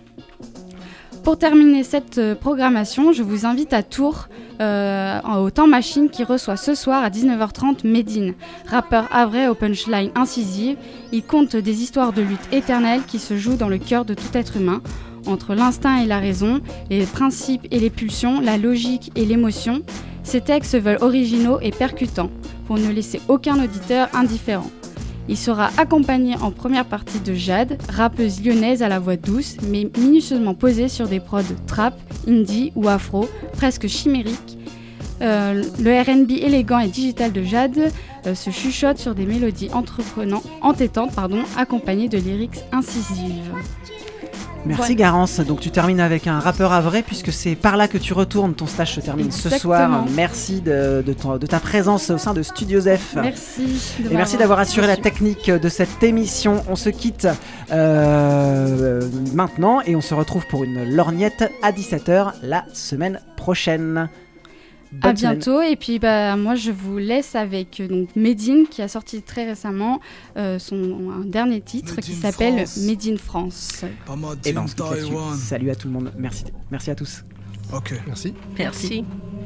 Pour terminer cette programmation, je vous invite à Tours, euh, au Temps Machine qui reçoit ce soir à dix-neuf heures trente Medine, rappeur havrais aux punchlines incisives. Il conte des histoires de lutte éternelle qui se jouent dans le cœur de tout être humain, entre l'instinct et la raison, les principes et les pulsions, la logique et l'émotion. Ces textes se veulent originaux et percutants, pour ne laisser aucun auditeur indifférent. Il sera accompagné en première partie de Jade, rappeuse lyonnaise à la voix douce, mais minutieusement posée sur des prods trap, indie ou afro, presque chimériques. Euh, le R and B élégant et digital de Jade euh, se chuchote sur des mélodies entreprenantes, entêtantes, pardon, accompagnées de lyrics incisives. Merci Ouais. Garance, donc tu termines avec un rappeur à vrai puisque c'est par là que tu retournes, ton stage se termine Exactement. ce soir. Merci de, de, ton- de ta présence au sein de Studio Zef. Merci. de Et merci d'avoir assuré la technique de cette émission. On se quitte euh, maintenant et on se retrouve pour une lorgnette à dix-sept heures la semaine prochaine. Bonne À semaine. bientôt. Et puis bah, moi je vous laisse avec euh, donc Medine qui a sorti très récemment euh, son un dernier titre Made qui in s'appelle France. Made in France. Et ben on se quitte là-dessus. Taïwan. Salut à tout le monde. Merci, merci à tous. Ok. Merci. Merci.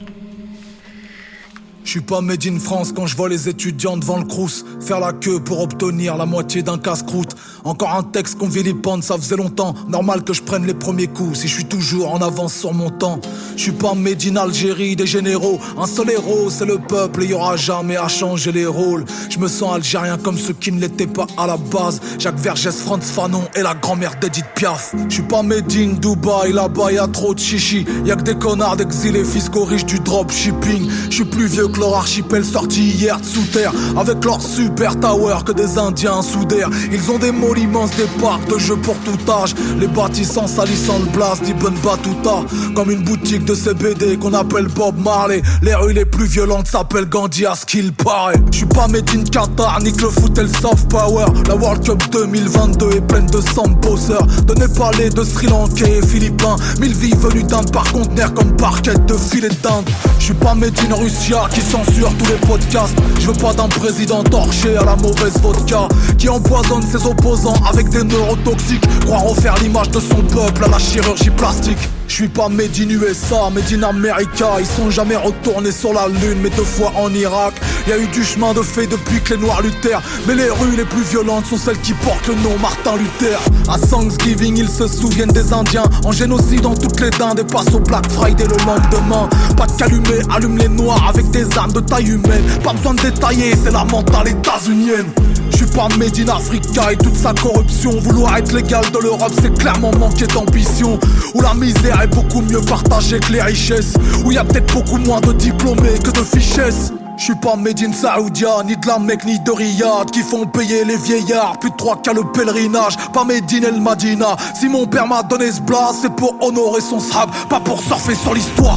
Je suis pas made in France quand je vois les étudiants devant le crous faire la queue pour obtenir la moitié d'un casse-croûte. Encore un texte qu'on vilipende, ça faisait longtemps. Normal que je prenne les premiers coups si je suis toujours en avance sur mon temps. Je suis pas made in Algérie des généraux. Un seul héros, c'est le peuple et y aura jamais à changer les rôles. Je me sens algérien comme ceux qui ne l'étaient pas à la base. Jacques Vergès, Franz Fanon et la grand-mère d'Edith Piaf. Je suis pas made in Dubaï, là-bas y'a trop de chichi. Y'a que des connards d'exilés fiscaux riches du dropshipping. Je suis plus vieux que leur archipel sorti hier de sous terre. Avec leur super tower que des indiens sous d'air. Ils ont des malls immenses, des parcs de jeux pour tout âge. Les bâtissants salissant le blast d'Ibn Battuta. Comme une boutique de C B D qu'on appelle Bob Marley. Les rues les plus violentes s'appellent Gandhi à ce qu'il paraît. Je suis pas made in Qatar, ni que le foot et le soft power. La World Cup deux mille vingt-deux est pleine de sambosseurs. De Népalais, de Sri Lankais et Philippins. Mille vies venues d'Inde par conteneur comme parquette de filet d'Inde. Je suis pas made in Russia qui censure tous les podcasts. Je veux pas d'un président torché à la mauvaise vodka qui empoisonne ses opposants avec des neurotoxiques. Croire refaire l'image de son peuple à la chirurgie plastique. Je suis pas made in U S A, made in America. Ils sont jamais retournés sur la lune, mais deux fois en Irak. Y a eu du chemin de fait depuis que les noirs luttèrent. Mais les rues les plus violentes sont celles qui portent le nom Martin Luther. À Thanksgiving, ils se souviennent des Indiens en génocide dans toutes les dindes et passent au Black Friday le lendemain. Pas de calumet, allume les noirs avec des armes de taille humaine. Pas besoin de détailler, c'est la mentale états-unienne. Je suis pas made in Africa et toute sa corruption. Vouloir être l'égal de l'Europe, c'est clairement manquer d'ambition. Où la misère est beaucoup mieux partagée que les richesses. Où y a peut-être beaucoup moins de diplômés que de fichesses. Je suis pas made in Saoudia, ni de la Mecque, ni de Riyad qui font payer les vieillards, plus de trois qu'à le pèlerinage. Pas made in El Madina. Si mon père m'a donné ce blast, c'est pour honorer son sahab, pas pour surfer sur l'histoire.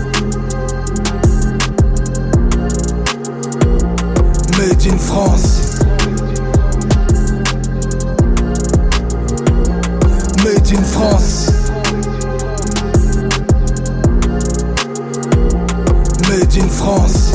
Made in France. Made in France. Made in France.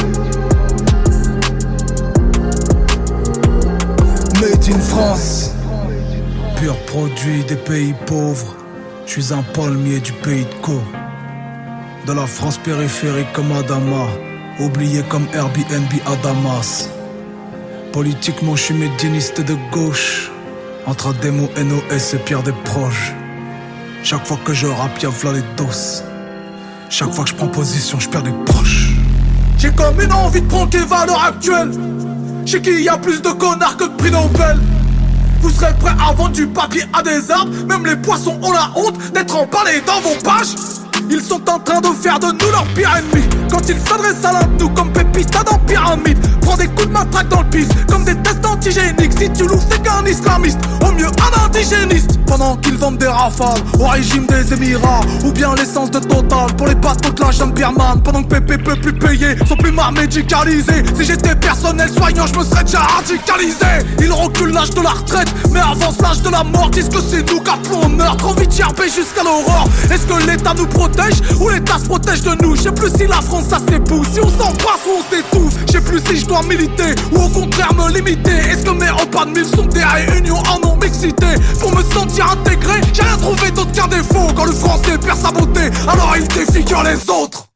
Made in France. Pur produit des pays pauvres. Je suis un palmier du pays de Co. De la France périphérique comme Adama. Oublié comme Airbnb à Damas. Politiquement je suis médianiste de gauche. Entre Ademo, N O S et Pierre Desproges. Chaque fois que je rappe, y'a v'là les doses. Chaque fois que je prends position, je perds des proches. J'ai comme une envie de prendre les valeurs actuelles. Chez qui y a plus de connards que de prix Nobel. Vous serez prêts à vendre du papier à des arbres. Même les poissons ont la honte d'être emballés dans vos pages. Ils sont en train de faire de nous leur pire ennemi. Quand ils s'adressent à l'un de nous comme Pépita dans Pyramide. Prends des coups de matraque dans le pif comme des tests antigéniques. Si tu loues c'est qu'un islamiste, au mieux un indigéniste. Pendant qu'ils vendent des rafales au régime des Émirats. Ou bien l'essence de Total pour les bateaux de la jungle birmane. Pendant que Pépé peut plus payer son plumard médicalisé. Si j'étais personnel soignant je me serais déjà radicalisé. Ils reculent l'âge de la retraite mais avancent l'âge de la mort. Disent que c'est nous qu'appelons on meurt. Trop vite gerber jusqu'à l'aurore. Est-ce que l'État nous protège ou l'État se protège de nous? Je sais plus si la France ça s'épouse, si on s'embrasse ou on s'étouffe. Je sais plus si je dois militer ou au contraire me limiter. Est-ce que mes repas de mille sont des réunions en non-mixité? Pour me sentir intégré, j'ai rien trouvé d'autre qu'un défaut. Quand le français perd sa beauté, alors il défigure les autres.